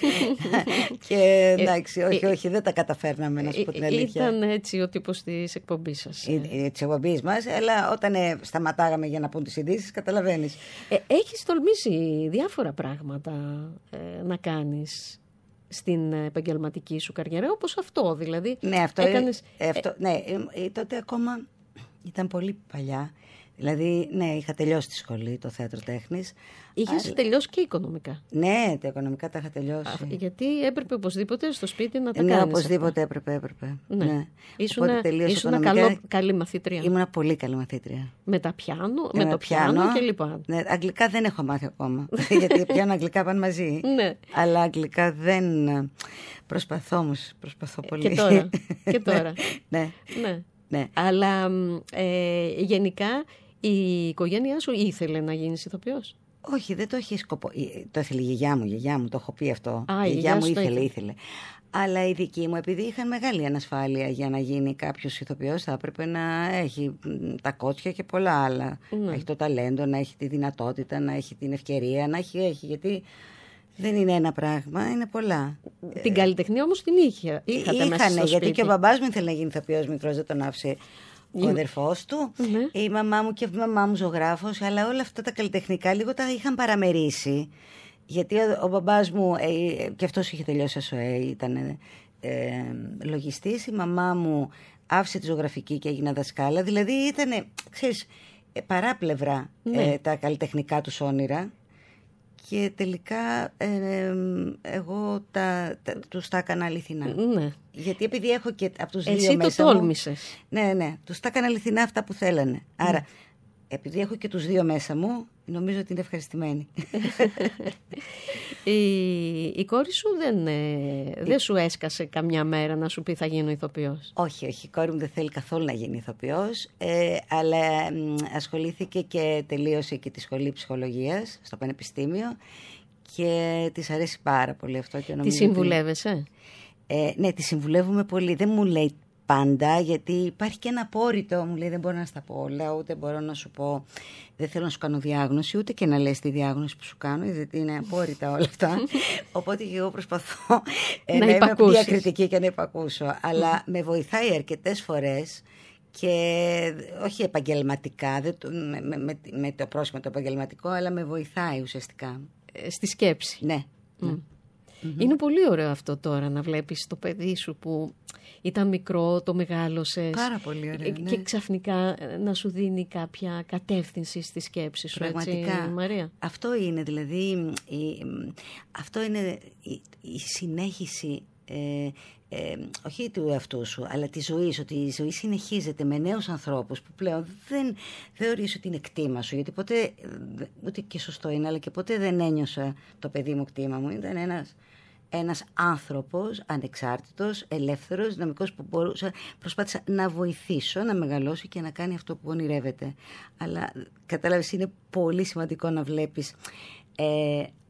Speaker 3: Και εντάξει, όχι, όχι, δεν τα καταφέρναμε, να σου πω την
Speaker 2: Ε,
Speaker 3: αλήθεια.
Speaker 2: Ήταν έτσι ο τύπος της εκπομπής σας.
Speaker 3: Τη εκπομπή μα, αλλά όταν ε, σταματάγαμε για να πούν τις ειδήσεις, καταλαβαίνεις.
Speaker 2: Ε, έχεις τολμήσει διάφορα πράγματα ε, να κάνεις στην επαγγελματική σου καριέρα, όπως αυτό δηλαδή.
Speaker 3: Ναι, αυτό,
Speaker 2: έκανες,
Speaker 3: ε, αυτό, ναι ε, ε, τότε ακόμα ήταν πολύ παλιά. Δηλαδή, ναι, είχα τελειώσει τη σχολή, το θέατρο τέχνης.
Speaker 2: Είχες
Speaker 3: Αλλά-
Speaker 2: τελειώσει και οικονομικά.
Speaker 3: Ναι, τα οικονομικά τα είχα τελειώσει.
Speaker 2: Α, γιατί έπρεπε οπωσδήποτε στο σπίτι να τα
Speaker 3: Ναι,
Speaker 2: κάνεις
Speaker 3: οπωσδήποτε έπρεπε, έπρεπε.
Speaker 2: αυτά. Ναι.
Speaker 3: Ναι.
Speaker 2: Ήσουνα,
Speaker 3: Οπότε τελείωσα
Speaker 2: ήσουνα
Speaker 3: οικονομικά.
Speaker 2: καλό, καλή μαθήτρια.
Speaker 3: Ήμουνα πολύ καλή μαθήτρια.
Speaker 2: Με, τα πιάνο, με
Speaker 3: Ήμουνα
Speaker 2: το πιάνο, και λοιπά.
Speaker 3: Ναι, αγγλικά δεν έχω μάθει ακόμα. Γιατί πιάνο αγγλικά πάνε μαζί.
Speaker 2: Ναι.
Speaker 3: Αλλά αγγλικά δεν. Προσπαθώ όμως, προσπαθώ πολύ.
Speaker 2: Και τώρα. και τώρα.
Speaker 3: Ναι,
Speaker 2: ναι.
Speaker 3: ναι.
Speaker 2: Αλλά μ, ε, γενικά η οικογένειά σου ήθελε να γίνεις ηθοποιός.
Speaker 3: Όχι, δεν το έχει σκοπό. Ε, Το ήθελε η γιαγιά μου, η γιαγιά μου, το έχω πει αυτό.
Speaker 2: Α, η
Speaker 3: η
Speaker 2: γιαγιά
Speaker 3: γιαγιά μου
Speaker 2: σου το
Speaker 3: ήθελε,
Speaker 2: ήθελε.
Speaker 3: ήθελε. Αλλά η δική μου, επειδή είχαν μεγάλη ανασφάλεια για να γίνει κάποιος ηθοποιός, θα έπρεπε να έχει μ, τα κότσια και πολλά άλλα.
Speaker 2: Ναι.
Speaker 3: Να έχει το ταλέντο, να έχει τη δυνατότητα, να έχει την ευκαιρία, να έχει, έχει. Γιατί δεν είναι ένα πράγμα, είναι πολλά.
Speaker 2: Την καλλιτεχνία όμως την είχε. Είχατε μέσα
Speaker 3: Είχανε,
Speaker 2: στο
Speaker 3: γιατί
Speaker 2: σπίτι.
Speaker 3: και ο μπαμπάς μου ήθελε να γίνει ηθοποιός μικρός, δεν τον άφησε ο αδερφός του.
Speaker 2: Ναι.
Speaker 3: Η μαμά μου και η μαμά μου ζωγράφος, αλλά όλα αυτά τα καλλιτεχνικά λίγο τα είχαν παραμερίσει. Γιατί ο, ο μπαμπάς μου, ε, και αυτός είχε τελειώσει ΕΣΟΕ, ήταν ε, ε, λογιστής. Η μαμά μου άφησε τη ζωγραφική και έγινα δασκάλα. Δηλαδή ήταν, ξέρεις, ε, παράπλευρα
Speaker 2: Ναι.
Speaker 3: ε, τα καλλιτεχνικά τους όνειρα. Και τελικά ε, ε, εγώ τα, τα, τους τα έκανα αληθινά.
Speaker 2: Ναι.
Speaker 3: Γιατί επειδή έχω και από τους δύο
Speaker 2: Εσύ το
Speaker 3: μέσα μου-
Speaker 2: τόλμησες.
Speaker 3: Ναι, ναι, τους τα έκανα αληθινά αυτά που θέλανε. Άρα, επειδή έχω και τους δύο μέσα μου, νομίζω ότι είναι ευχαριστημένοι.
Speaker 2: Η, η κόρη σου δεν, ε, δεν σου έσκασε καμιά μέρα να σου πει θα γίνω ηθοποιός.
Speaker 3: Όχι, όχι, η κόρη μου δεν θέλει καθόλου να γίνει ηθοποιός, ε, αλλά μ, ασχολήθηκε και τελείωσε και τη σχολή ψυχολογίας στο Πανεπιστήμιο και της αρέσει πάρα πολύ αυτό. Και
Speaker 2: Τη
Speaker 3: νομίζω ότι-
Speaker 2: συμβουλεύεσαι.
Speaker 3: Ε, ναι, τη συμβουλεύουμε πολύ. Δεν μου λέει πάντα, γιατί υπάρχει και ένα απόρριτο. Μου λέει δεν μπορώ να στα πω όλα, ούτε μπορώ να σου πω, δεν θέλω να σου κάνω διάγνωση, ούτε και να λες τη διάγνωση που σου κάνω, γιατί είναι απόρριτα όλα αυτά. Οπότε και εγώ προσπαθώ ε,
Speaker 2: Να
Speaker 3: να είμαι
Speaker 2: υπακούσεις.
Speaker 3: διακριτική και να υπακούσω. Αλλά με βοηθάει αρκετές φορές και όχι επαγγελματικά, δεν το- με, με, με, με το πρόσημο το επαγγελματικό, αλλά με βοηθάει ουσιαστικά.
Speaker 2: Ε, στη σκέψη.
Speaker 3: Ναι. ναι.
Speaker 2: Είναι πολύ ωραίο αυτό τώρα να βλέπεις το παιδί σου που ήταν μικρό, το μεγάλωσες.
Speaker 3: Πάρα πολύ ωραίο,
Speaker 2: ε,
Speaker 3: ναι.
Speaker 2: Και ξαφνικά ε, να σου δίνει κάποια κατεύθυνση στη σκέψη σου,
Speaker 3: Πραγματικά.
Speaker 2: έτσι, Μαρία. Αυτό
Speaker 3: Αυτό είναι δηλαδή, η, αυτό είναι η, η συνέχιση, ε, ε, όχι του εαυτού σου, αλλά της ζωής, ότι η ζωή συνεχίζεται με νέους ανθρώπους που πλέον δεν θεωρείς ότι είναι κτήμα σου, γιατί ποτέ, ε, ούτε και σωστό είναι, αλλά και ποτέ δεν ένιωσα το παιδί μου κτήμα μου, ήταν ένας ένας άνθρωπος ανεξάρτητος, ελεύθερος, δυναμικός που μπορούσα, προσπάθησα να βοηθήσω, να μεγαλώσει και να κάνει αυτό που ονειρεύεται. Αλλά κατάλαβες, είναι πολύ σημαντικό να βλέπεις ε,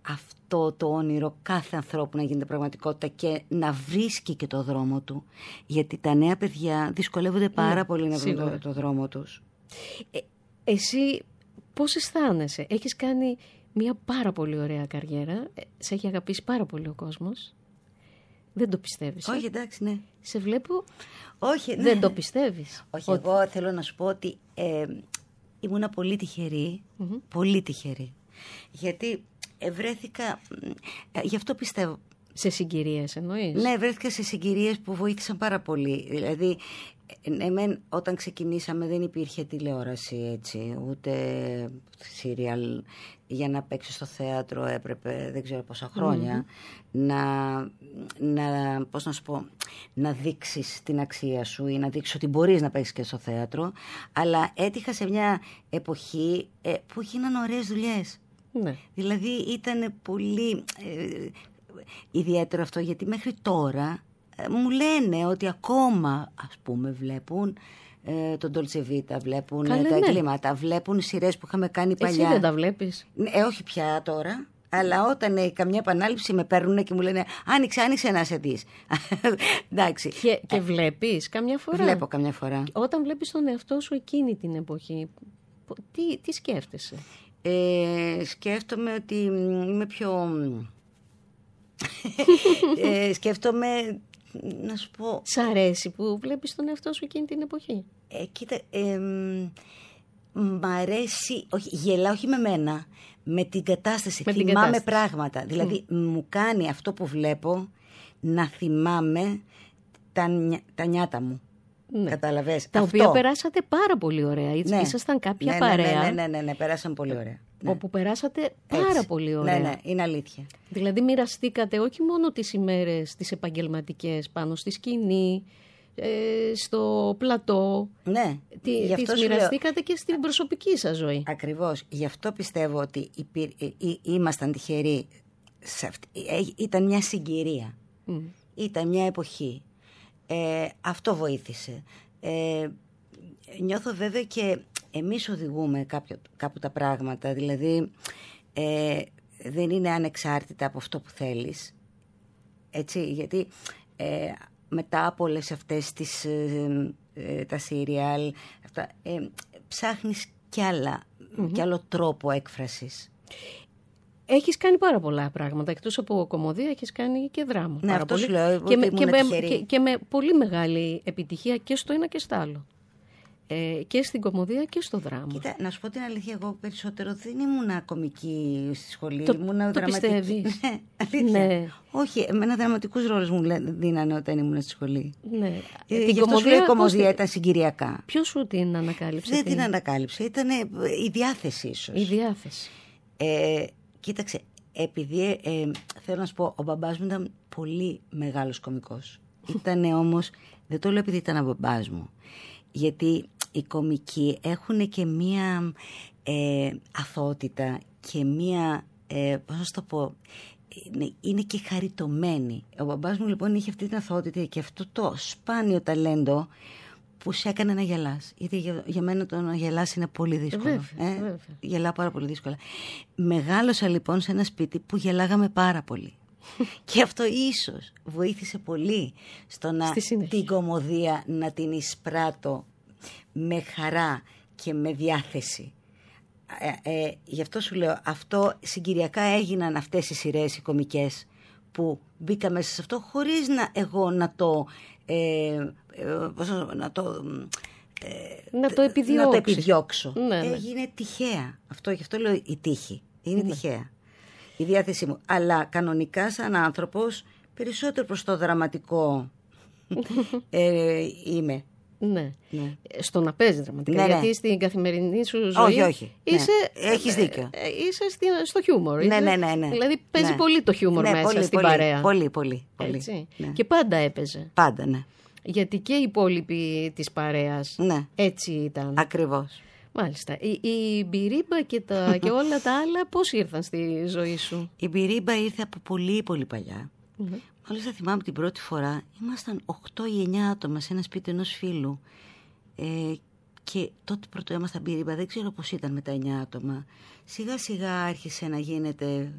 Speaker 3: αυτό το όνειρο κάθε ανθρώπου να γίνεται πραγματικότητα και να βρίσκει και το δρόμο του. Γιατί τα νέα παιδιά δυσκολεύονται πάρα
Speaker 2: Ναι,
Speaker 3: πολύ να βρουν
Speaker 2: σίγουρα.
Speaker 3: το, το δρόμο τους.
Speaker 2: Ε, εσύ πώς αισθάνεσαι? Έχεις κάνει μια πάρα πολύ ωραία καριέρα. Ε, σε έχει αγαπήσει πάρα πολύ ο κόσμος. Δεν το πιστεύεις? ε?
Speaker 3: Όχι, εντάξει, ναι.
Speaker 2: Σε βλέπω,
Speaker 3: Όχι, ναι.
Speaker 2: δεν το πιστεύεις.
Speaker 3: Όχι,
Speaker 2: Ότι-
Speaker 3: εγώ θέλω να σου πω ότι ε, ήμουνα πολύ τυχερή, πολύ τυχερή. Γιατί ε, βρέθηκα, ε, γι' αυτό πιστεύω,
Speaker 2: Σε συγκυρίες εννοείς?
Speaker 3: ναι, βρέθηκα σε συγκυρίες που βοήθησαν πάρα πολύ. Δηλαδή, ε, εμέν, όταν ξεκινήσαμε δεν υπήρχε τηλεόραση έτσι, ούτε σύριαλ. Για να παίξεις στο θέατρο έπρεπε δεν ξέρω πόσα χρόνια να, να, πώς να σου πω, να δείξεις την αξία σου ή να δείξεις ότι μπορείς να παίξεις και στο θέατρο. Αλλά έτυχα σε μια εποχή ε, που γίναν ωραίες δουλειές.
Speaker 2: Ναι.
Speaker 3: Δηλαδή ήταν πολύ ε, ιδιαίτερο αυτό, γιατί μέχρι τώρα ε, μου λένε ότι ακόμα, ας πούμε, βλέπουν ε, τον Dolce Vita, βλέπουν
Speaker 2: Καλέ,
Speaker 3: ε, τα
Speaker 2: ναι.
Speaker 3: εγκλήματα, βλέπουν σειρές που είχαμε κάνει
Speaker 2: Εσύ
Speaker 3: παλιά.
Speaker 2: δεν τα βλέπεις?
Speaker 3: Ε, όχι πια τώρα. Αλλά όταν ε, καμιά επανάληψη με παίρνουν και μου λένε άνοιξε, άνοιξε να σε δεις. Εντάξει.
Speaker 2: Και, και βλέπεις καμιά φορά?
Speaker 3: Βλέπω καμιά φορά.
Speaker 2: Όταν βλέπεις τον εαυτό σου εκείνη την εποχή, πο- τι, τι σκέφτεσαι?
Speaker 3: Ε, σκέφτομαι ότι μ, είμαι πιο... ε, σκέφτομαι, να σου πω...
Speaker 2: Σ' αρέσει που βλέπεις τον εαυτό σου εκείνη την εποχή?
Speaker 3: Ε, κοίτα, ε, μ' αρέσει, όχι, γελάω όχι με μένα, με την κατάσταση.
Speaker 2: Με την
Speaker 3: θυμάμαι
Speaker 2: κατάσταση.
Speaker 3: πράγματα. Δηλαδή, μου κάνει αυτό που βλέπω να θυμάμαι τα, νια- τα νιάτα μου.
Speaker 2: Ναι.
Speaker 3: Κατάλαβες.
Speaker 2: Τα
Speaker 3: Αυτό.
Speaker 2: οποία περάσατε πάρα πολύ ωραία.
Speaker 3: Ναι.
Speaker 2: Ήσασταν κάποια
Speaker 3: ναι,
Speaker 2: παρέα
Speaker 3: Ναι, ναι, ναι, ναι, ναι, περάσαν πολύ ωραία. Ναι.
Speaker 2: όπου περάσατε πάρα
Speaker 3: Έτσι.
Speaker 2: πολύ ωραία.
Speaker 3: Ναι, ναι, είναι αλήθεια.
Speaker 2: Δηλαδή μοιραστήκατε όχι μόνο τις ημέρες τις επαγγελματικές πάνω στη σκηνή, ε, στο πλατό.
Speaker 3: Ναι,
Speaker 2: Τι,
Speaker 3: γι' αυτό
Speaker 2: τις
Speaker 3: σου λέω.
Speaker 2: μοιραστήκατε και στην προσωπική σας ζωή.
Speaker 3: Ακριβώς. Γι' αυτό πιστεύω ότι υπήρ, ε, ε, ήμασταν τυχεροί. Σε αυτή, ε, ήταν μια συγκυρία.
Speaker 2: Μμ.
Speaker 3: Ήταν μια εποχή. Ε, αυτό βοήθησε. Ε, νιώθω βέβαια και εμείς οδηγούμε κάποιο, κάπου τα πράγματα. Δηλαδή ε, δεν είναι ανεξάρτητα από αυτό που θέλεις. Έτσι, γιατί ε, μετά από όλες αυτές τις, ε, ε, τα σύριαλ, αυτά, ε, ψάχνεις κι, άλλα, κι άλλο τρόπο έκφρασης.
Speaker 2: Έχεις κάνει πάρα πολλά πράγματα. Εκτός από κομμωδία έχεις κάνει και δράμα.
Speaker 3: Ναι,
Speaker 2: πάρα
Speaker 3: αυτό
Speaker 2: πολύ.
Speaker 3: σου λέω,
Speaker 2: Και
Speaker 3: ότι
Speaker 2: με,
Speaker 3: ήμουν
Speaker 2: και, με,
Speaker 3: τυχερή.
Speaker 2: και, και με πολύ μεγάλη επιτυχία και στο ένα και στο άλλο. Ε, και στην κομμωδία και στο δράμα.
Speaker 3: Κοίτα, να σου πω την αλήθεια, εγώ περισσότερο δεν ήμουνα κομική στη σχολή.
Speaker 2: Το-
Speaker 3: ήμουνα
Speaker 2: το
Speaker 3: δραματική.
Speaker 2: πιστεύεις?
Speaker 3: Ναι, αλήθεια.
Speaker 2: Ναι.
Speaker 3: Όχι, εμένα δραματικούς ρόλους μου λέ- δίνανε όταν ήμουν στη σχολή.
Speaker 2: Ναι.
Speaker 3: Ε,
Speaker 2: Την
Speaker 3: γι' αυτό σου λέω, η
Speaker 2: πώς
Speaker 3: κομμωδία
Speaker 2: την-
Speaker 3: ήταν συγκυριακά.
Speaker 2: Ποιος σου την ανακάλυψε?
Speaker 3: Δεν
Speaker 2: την-
Speaker 3: την ανακάλυψε, ήταν η διάθεση ίσως.
Speaker 2: Η διάθεση.
Speaker 3: Ε, κοίταξε, επειδή ε, ε, θέλω να σου πω, ο μπαμπάς μου ήταν πολύ μεγάλος κωμικός. Ήτανε όμως, δεν το λέω επειδή ήταν ο μπαμπάς μου, γιατί οι κωμικοί έχουν και μία ε, αθωότητα και μία, ε, πώς να σου το πω, είναι, είναι και χαριτωμένοι. Ο μπαμπάς μου λοιπόν είχε αυτή την αθωότητα και αυτό το σπάνιο ταλέντο που σε έκανε να γελάς. Γιατί για, για μένα το να γελάς είναι πολύ δύσκολο.
Speaker 2: Βέβαια,
Speaker 3: ε,
Speaker 2: βέβαια.
Speaker 3: Γελάω πάρα πολύ δύσκολα. Μεγάλωσα λοιπόν σε ένα σπίτι που γελάγαμε πάρα πολύ. Και αυτό ίσως βοήθησε πολύ στο να
Speaker 2: Στη συνέχεια.
Speaker 3: την κωμωδία να την εισπράττω με χαρά και με διάθεση. Ε, ε, γι' αυτό σου λέω, αυτό συγκυριακά έγιναν αυτές οι σειρές οι κωμικές που μπήκα μέσα σε αυτό χωρίς να εγώ να το ε, ε, πώς να, να το ε,
Speaker 2: Να το επιδιώξεις.
Speaker 3: να το επιδιώξω.
Speaker 2: Ναι, ναι.
Speaker 3: Έγινε τυχαία. Αυτό, γι' αυτό λέω η τύχη. Είναι τυχαία. Η διάθεσή μου. Αλλά κανονικά σαν άνθρωπος περισσότερο προς το δραματικό ε, είμαι.
Speaker 2: Ναι.
Speaker 3: Ναι.
Speaker 2: Ε, Στο να παίζει δραματικά.
Speaker 3: Ναι, ναι.
Speaker 2: Γιατί στην καθημερινή σου ζωή.
Speaker 3: Όχι, όχι. Ναι.
Speaker 2: Είσαι,
Speaker 3: Έχεις δίκιο.
Speaker 2: ε, ε, είσαι στη- στο χιούμορ.
Speaker 3: Ναι,
Speaker 2: είσαι-
Speaker 3: ναι, ναι, ναι.
Speaker 2: Δηλαδή παίζει
Speaker 3: Ναι.
Speaker 2: πολύ το χιούμορ
Speaker 3: Ναι,
Speaker 2: μέσα
Speaker 3: πολύ,
Speaker 2: στην
Speaker 3: πολύ,
Speaker 2: παρέα.
Speaker 3: Πολύ, πολύ. πολύ.
Speaker 2: Έτσι.
Speaker 3: Ναι.
Speaker 2: Και πάντα έπαιζε.
Speaker 3: Πάντα, ναι.
Speaker 2: Γιατί και οι υπόλοιποι της παρέας
Speaker 3: Ναι.
Speaker 2: έτσι ήταν.
Speaker 3: Ακριβώς.
Speaker 2: Μάλιστα. Η, η μπυρίμπα και, τα, και όλα τα άλλα πώς ήρθαν στη ζωή σου?
Speaker 3: Η μπυρίμπα ήρθε από πολύ πολύ παλιά. Μάλιστα θυμάμαι την πρώτη φορά ήμασταν οκτώ ή εννιά άτομα σε ένα σπίτι ενός φίλου ε, και τότε πρώτο ήμασταν μπυρίμπα, δεν ξέρω πώς ήταν με τα εννιά άτομα. Σιγά σιγά άρχισε να γίνεται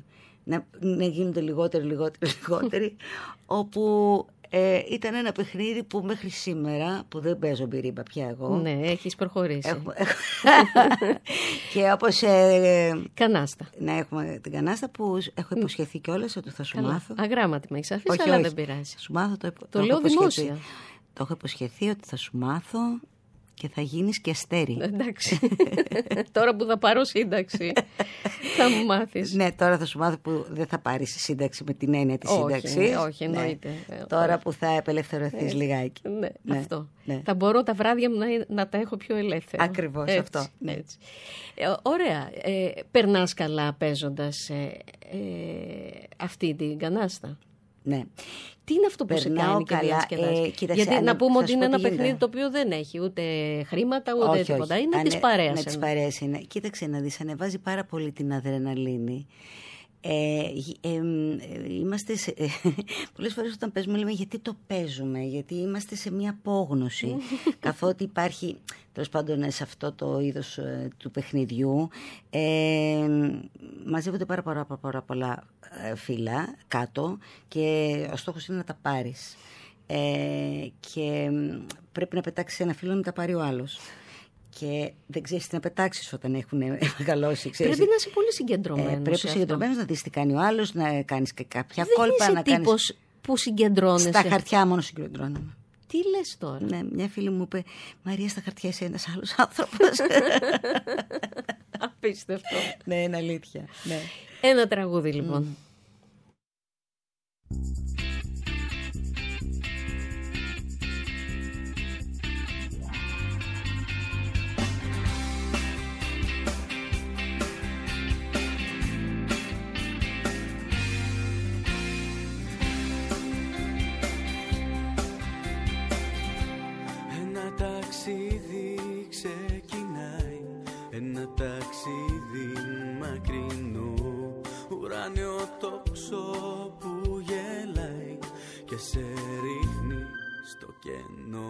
Speaker 3: να, να γίνονται λιγότεροι, λιγότεροι, λιγότεροι, όπου ε, ήταν ένα παιχνίδι που μέχρι σήμερα, που δεν παίζω μπυρίμπα πια εγώ.
Speaker 2: Ναι, έχεις προχωρήσει.
Speaker 3: Έχουμε, και όπως... Ε,
Speaker 2: κανάστα.
Speaker 3: Ναι, έχουμε την κανάστα που έχω υποσχεθεί κιόλας ότι θα σου
Speaker 2: Καλά.
Speaker 3: μάθω.
Speaker 2: Αγράμματι με έχεις αφήσει,
Speaker 3: Όχι,
Speaker 2: αλλά
Speaker 3: όχι.
Speaker 2: δεν πειράζει.
Speaker 3: Θα σου μάθω, το,
Speaker 2: Το
Speaker 3: το
Speaker 2: λέω
Speaker 3: έχω
Speaker 2: δημόσια.
Speaker 3: υποσχεθεί. Το έχω υποσχεθεί ότι θα σου μάθω και θα γίνεις και αστέρι.
Speaker 2: Εντάξει. Τώρα που θα πάρω σύνταξη, θα μου μάθεις.
Speaker 3: Ναι, τώρα θα σου μάθω που δεν θα πάρεις σύνταξη με την έννοια της
Speaker 2: Όχι,
Speaker 3: σύνταξης.
Speaker 2: όχι, εννοείται.
Speaker 3: Ναι.
Speaker 2: Ε,
Speaker 3: Τώρα
Speaker 2: όχι.
Speaker 3: που θα απελευθερωθείς λιγάκι.
Speaker 2: Ναι,
Speaker 3: Ναι,
Speaker 2: αυτό.
Speaker 3: ναι.
Speaker 2: Θα μπορώ τα βράδια μου να, να τα έχω πιο ελεύθερα.
Speaker 3: Ακριβώς,
Speaker 2: Έτσι,
Speaker 3: αυτό. Ναι.
Speaker 2: Έτσι. Ε, ωραία. Ε, περνάς καλά παίζοντας ε, ε, αυτή την κανάστα.
Speaker 3: Ναι.
Speaker 2: Τι είναι αυτό που σε
Speaker 3: Περνάω
Speaker 2: κάνει και
Speaker 3: καλά,
Speaker 2: διασκεδάζει?
Speaker 3: ε, κοίταξε,
Speaker 2: Γιατί
Speaker 3: αν-
Speaker 2: να πούμε
Speaker 3: θα
Speaker 2: ότι
Speaker 3: σου
Speaker 2: είναι
Speaker 3: πω
Speaker 2: ένα
Speaker 3: τι γίνεται.
Speaker 2: παιχνίδι το οποίο δεν έχει ούτε χρήματα ούτε
Speaker 3: Όχι,
Speaker 2: τίποτα.
Speaker 3: όχι.
Speaker 2: Είναι
Speaker 3: Ανε-
Speaker 2: της παρέας.
Speaker 3: Ναι, της
Speaker 2: εννοώ.
Speaker 3: παρέας είναι. Κοίταξε να δεις, ανεβάζει πάρα πολύ την αδρεναλίνη. Ε, ε, ε, είμαστε σε, ε, πολλές φορές όταν παίζουμε λέμε γιατί το παίζουμε, γιατί είμαστε σε μια απόγνωση καθότι υπάρχει τέλος πάντων σε αυτό το είδος ε, του παιχνιδιού ε, μαζεύονται πάρα, πάρα, πάρα, πάρα πολλά ε, φύλλα κάτω και ο στόχος είναι να τα πάρεις ε, και μ, πρέπει να πετάξεις ένα φύλλο να τα πάρει ο άλλος. Και δεν ξέρεις τι να πετάξεις όταν έχουν μεγαλώσει. Ξέρεις.
Speaker 2: Πρέπει να είσαι πολύ συγκεντρωμένος.
Speaker 3: Ε, πρέπει
Speaker 2: σε
Speaker 3: συγκεντρωμένος
Speaker 2: αυτό.
Speaker 3: να δεις τι κάνει ο άλλος, να κάνεις και κάποια
Speaker 2: Δεν
Speaker 3: κόλπα.
Speaker 2: είσαι
Speaker 3: να κάνεις...
Speaker 2: τύπος που συγκεντρώνεσαι.
Speaker 3: Στα χαρτιά μόνο συγκεντρώνομαι.
Speaker 2: Τι λες τώρα?
Speaker 3: Ναι, μια φίλη μου είπε Μαρία, στα χαρτιά είσαι ένας άλλος άνθρωπος.
Speaker 2: Απίστευτο.
Speaker 3: Ναι, είναι αλήθεια. Ναι.
Speaker 2: Ένα τραγούδι λοιπόν.
Speaker 6: Ένα ταξίδι ξεκινάει, ένα ταξίδι μακρινό, ουράνιο τόξο που γελάει και σε ρίχνει στο κενό.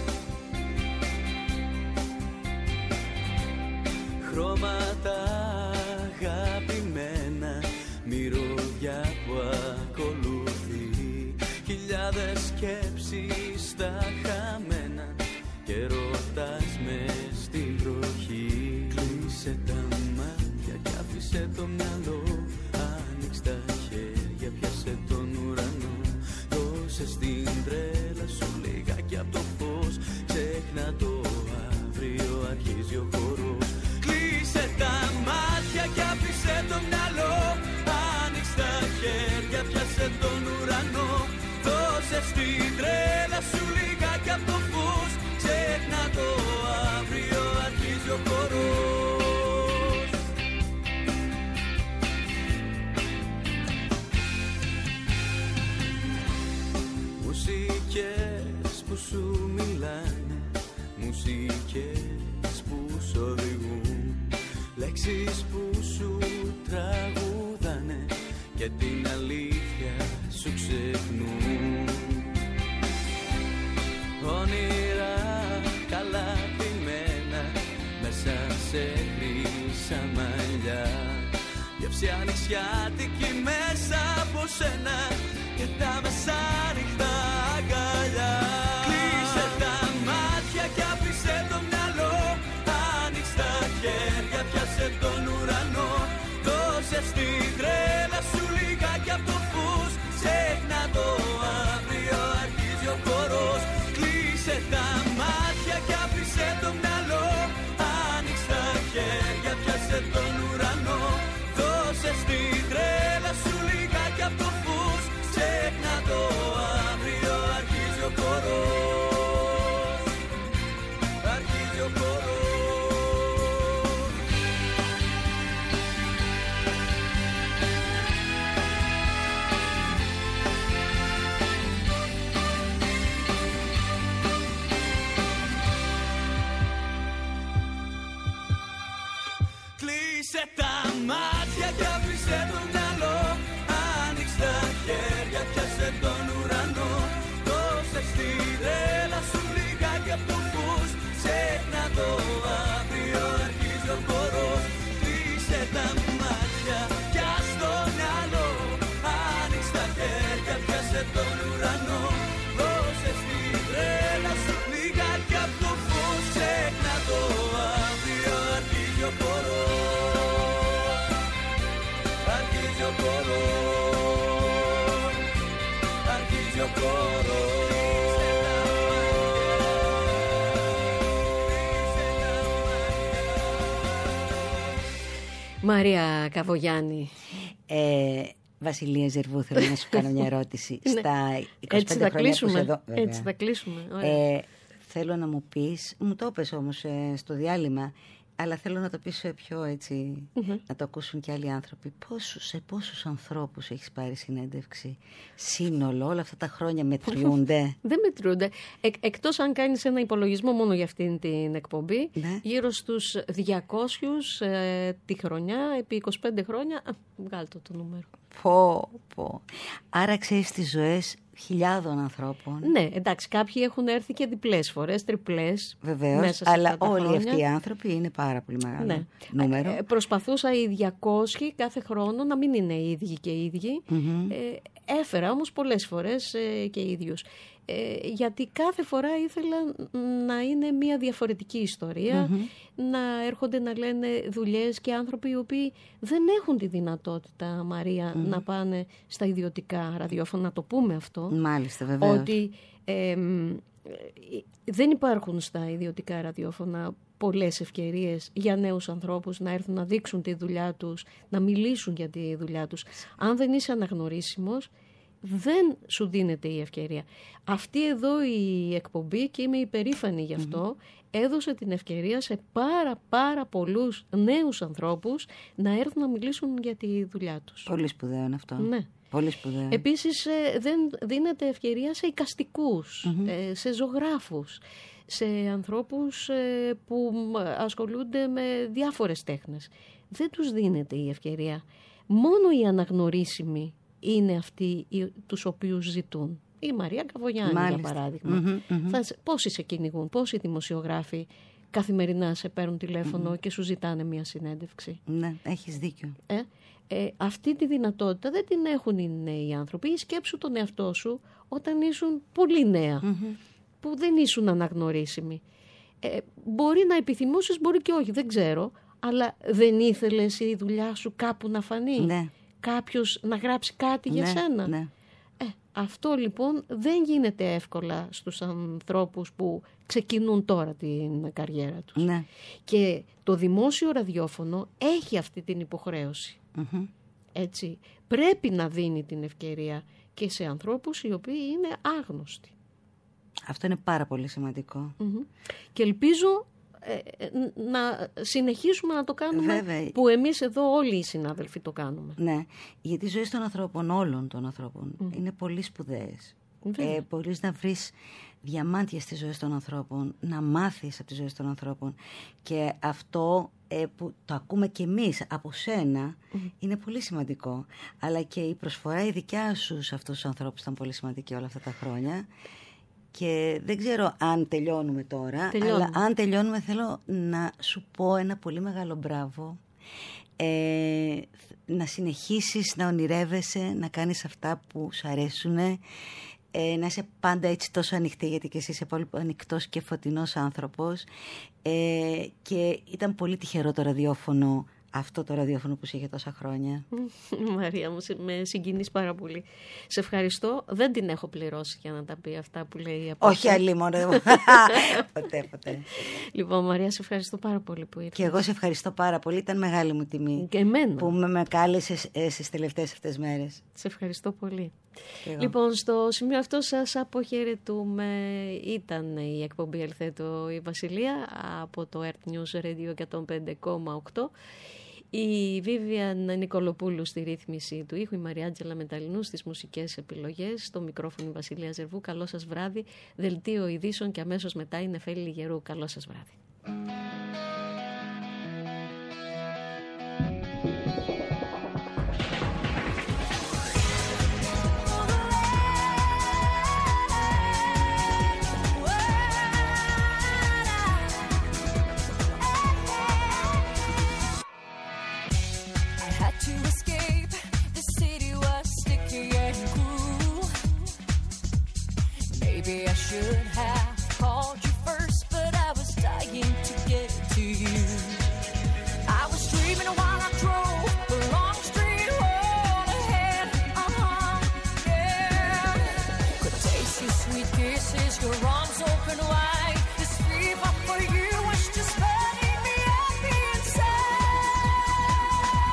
Speaker 6: Χρώματα αγαπημένα, μυρωδιά που ακολουθεί, χιλιάδες σκέψεις στα χαμένα και ρωτάς μες στη βροχή. Κλείσε τα μάτια κι άφησε το μυαλό, άνοιξε τα χέρια, πιάσε τον ουρανό, δώσε στην τρέλα σου λιγάκι απ' το φως, ξέχνα το αύριο, αρχίζει ο χορός. Κλείσε τα μάτια κι άφησε το μυαλό, άνοιξε τα χέρια, πιάσε τον ουρανό, δώσε στην τρέλα σου λιγάκι απ' το φως, ξέχνα το αύριο, αρχίζει ο χορός. Μουσικές που σου μιλάνε, μουσικές που σου οδηγούν, λέξεις που σου τραγουδάνε και την αλήθεια σου ξεχνούν. Όνειρα καλά πειμένα μέσα σε χρύσα μαλλιά, γεύση ανοιξιάτικη μέσα από σένα και τα μεσάνυχτα αγκαλιά. Κλείσε τα μάτια κι άφησε το μυαλό, άνοιξε τα χέρια, πιάσε τον ουρανό, δώσε στην τρέλα σου λιγάκι απ' το φως, ξέχνα το αύριο, αρχίζει ο χορός. Κλείσε τα μάτια κι άφησε το μυαλό, άνοιξε τα χέρια, πιάσε τον ουρανό, δώσε στην τρέλα
Speaker 2: Μαρία Καβογιάννη.
Speaker 3: Ε, Βασιλεία Ζερβού, θέλω να σου κάνω μια ερώτηση. Στα είκοσι πέντε χρόνια που είσαι εδώ, βέβαια.
Speaker 2: Έτσι θα κλείσουμε.
Speaker 3: Ε, θέλω να μου πεις, μου το είπες όμως ε, στο διάλειμμα, αλλά θέλω να το πεις πιο έτσι, mm-hmm. να το ακούσουν και άλλοι άνθρωποι. Πόσους, σε πόσους ανθρώπους έχεις πάρει συνέντευξη? Σύνολο, όλα αυτά τα χρόνια μετριούνται?
Speaker 2: Δεν μετριούνται. Ε, εκτός αν κάνεις ένα υπολογισμό μόνο για αυτήν την εκπομπή,
Speaker 3: ναι.
Speaker 2: γύρω στους διακόσιους ε, τη χρονιά, επί είκοσι πέντε χρόνια, α, βγάλτε το νούμερο.
Speaker 3: Πω, πω. Άρα ξέρεις τις ζωές χιλιάδων ανθρώπων.
Speaker 2: Ναι, εντάξει, κάποιοι έχουν έρθει και διπλές φορές, τριπλές.
Speaker 3: Βεβαίως, αλλά όλοι χρόνια. Αυτοί οι άνθρωποι είναι πάρα πολύ μεγάλο
Speaker 2: ναι.
Speaker 3: νούμερο.
Speaker 2: Ε, προσπαθούσα οι διακόσιοι κάθε χρόνο να μην είναι οι ίδιοι και οι ίδιοι.
Speaker 3: Mm-hmm.
Speaker 2: Ε, έφερα όμως πολλές φορές ε, και οι ίδιους. Ε, γιατί κάθε φορά ήθελα να είναι μια διαφορετική ιστορία, mm-hmm. να έρχονται να λένε δουλειές και άνθρωποι οι οποίοι δεν έχουν τη δυνατότητα, Μαρία, mm-hmm. να πάνε στα ιδιωτικά ραδιόφωνα, να το πούμε αυτό.
Speaker 3: Μάλιστα, βεβαίως.
Speaker 2: Ότι ε, δεν υπάρχουν στα ιδιωτικά ραδιόφωνα πολλές ευκαιρίες για νέους ανθρώπους να έρθουν να δείξουν τη δουλειά τους, να μιλήσουν για τη δουλειά τους. Αν δεν είσαι αναγνωρίσιμος, δεν σου δίνεται η ευκαιρία. Αυτή εδώ η εκπομπή, και είμαι υπερήφανη γι' αυτό, mm-hmm. έδωσε την ευκαιρία σε πάρα πάρα πολλούς νέους ανθρώπους να έρθουν να μιλήσουν για τη δουλειά τους.
Speaker 3: Πολύ σπουδαίο είναι αυτό.
Speaker 2: Ναι.
Speaker 3: Πολύ σπουδαίο.
Speaker 2: Επίσης δεν δίνεται ευκαιρία σε εικαστικούς, mm-hmm. σε ζωγράφους, σε ανθρώπους που ασχολούνται με διάφορες τέχνες. Δεν τους δίνεται η ευκαιρία. Μόνο οι αναγνωρίσιμοι είναι αυτοί τους οποίους ζητούν. Η Μαρία Καβογιάννη, για παράδειγμα.
Speaker 3: Mm-hmm, mm-hmm.
Speaker 2: Θα, πόσοι σε κυνηγούν, πόσοι δημοσιογράφοι καθημερινά σε παίρνουν τηλέφωνο mm-hmm. και σου ζητάνε μια συνέντευξη.
Speaker 3: Ναι, έχεις δίκιο.
Speaker 2: Ε, ε, αυτή τη δυνατότητα δεν την έχουν οι νέοι άνθρωποι. Ή σκέψου τον εαυτό σου όταν ήσουν πολύ νέα, mm-hmm. που δεν ήσουν αναγνωρίσιμοι. Ε, μπορεί να επιθυμούσες, μπορεί και όχι, δεν ξέρω, αλλά δεν ήθελες η δουλειά σου κάπου να φανεί.
Speaker 3: Ναι. Κάποιος
Speaker 2: να γράψει κάτι
Speaker 3: ναι,
Speaker 2: για σένα.
Speaker 3: Ναι.
Speaker 2: Ε, αυτό λοιπόν δεν γίνεται εύκολα στους ανθρώπους που ξεκινούν τώρα την καριέρα τους.
Speaker 3: Ναι.
Speaker 2: Και το δημόσιο ραδιόφωνο έχει αυτή την υποχρέωση.
Speaker 3: Mm-hmm.
Speaker 2: Έτσι, πρέπει να δίνει την ευκαιρία και σε ανθρώπους οι οποίοι είναι άγνωστοι.
Speaker 3: Αυτό είναι πάρα πολύ σημαντικό.
Speaker 2: Mm-hmm. Και ελπίζω ε, να συνεχίσουμε να το κάνουμε.
Speaker 3: Βέβαια.
Speaker 2: Που εμείς εδώ όλοι οι συνάδελφοι το κάνουμε.
Speaker 3: Ναι, γιατί οι ζωές των ανθρώπων, όλων των ανθρώπων, mm. είναι πολύ σπουδαίες. Ε, μπορείς να βρεις διαμάντια στις ζωές των ανθρώπων, να μάθεις από τις ζωές των ανθρώπων, και αυτό ε, που το ακούμε κι εμείς από σένα mm. είναι πολύ σημαντικό. Αλλά και η προσφορά η δικιά σου σε αυτούς τους ανθρώπους ήταν πολύ σημαντική όλα αυτά τα χρόνια. Και δεν ξέρω αν τελειώνουμε τώρα,
Speaker 2: τελειώνουμε.
Speaker 3: αλλά αν τελειώνουμε θέλω να σου πω ένα πολύ μεγάλο μπράβο. Ε, να συνεχίσεις να ονειρεύεσαι, να κάνεις αυτά που σου αρέσουν, ε, να είσαι πάντα έτσι τόσο ανοιχτή, γιατί και εσύ είσαι πολύ ανοιχτός και φωτεινός άνθρωπος, ε, και ήταν πολύ τυχερό το ραδιόφωνο, αυτό το ραδιόφωνο που σου είχε τόσα χρόνια.
Speaker 2: Μαρία μου, με συγκινείς πάρα πολύ. Σε ευχαριστώ. Δεν την έχω πληρώσει για να τα πει αυτά που λέει η απόψη.
Speaker 3: Όχι αλλή μόνο. Ποτέ, ποτέ.
Speaker 2: Λοιπόν, Μαρία, σε ευχαριστώ πάρα πολύ που ήρθες.
Speaker 3: Και εγώ σε ευχαριστώ πάρα πολύ. Ήταν μεγάλη μου τιμή.
Speaker 2: Και εμένα.
Speaker 3: Που με, με κάλεσες ε, στις τελευταίες αυτές μέρες.
Speaker 2: Σε ευχαριστώ πολύ. Λοιπόν, στο σημείο αυτό σας αποχαιρετούμε. Ήταν η εκπομπή Ελθέτω η Βασιλεία από το Earth News Radio εκατόν πέντε κόμμα οκτώ. Η Βίβιαν Νικολοπούλου στη ρύθμιση του ήχου, η Μαριάντζελα Μεταλλινού στις μουσικές επιλογές, στο μικρόφωνο η Βασιλεία Ζερβού. Καλό σας βράδυ. Δελτίο ειδήσεων και αμέσως μετά η Νεφέλη Λιγερού. Καλό σας βράδυ.
Speaker 5: Should have called you first, but I was dying to get to you. I was dreaming while I drove the long street road ahead. Uh-huh, yeah. Could taste your sweet kisses, your arms open wide. This fever for you was just burning me up inside.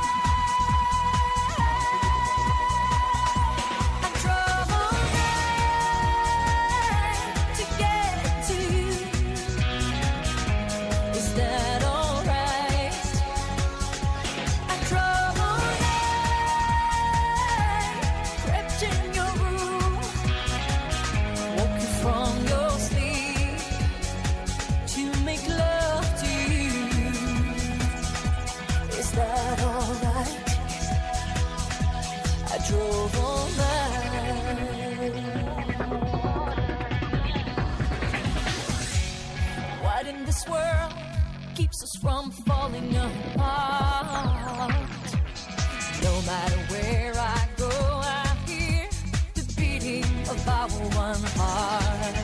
Speaker 7: our one heart.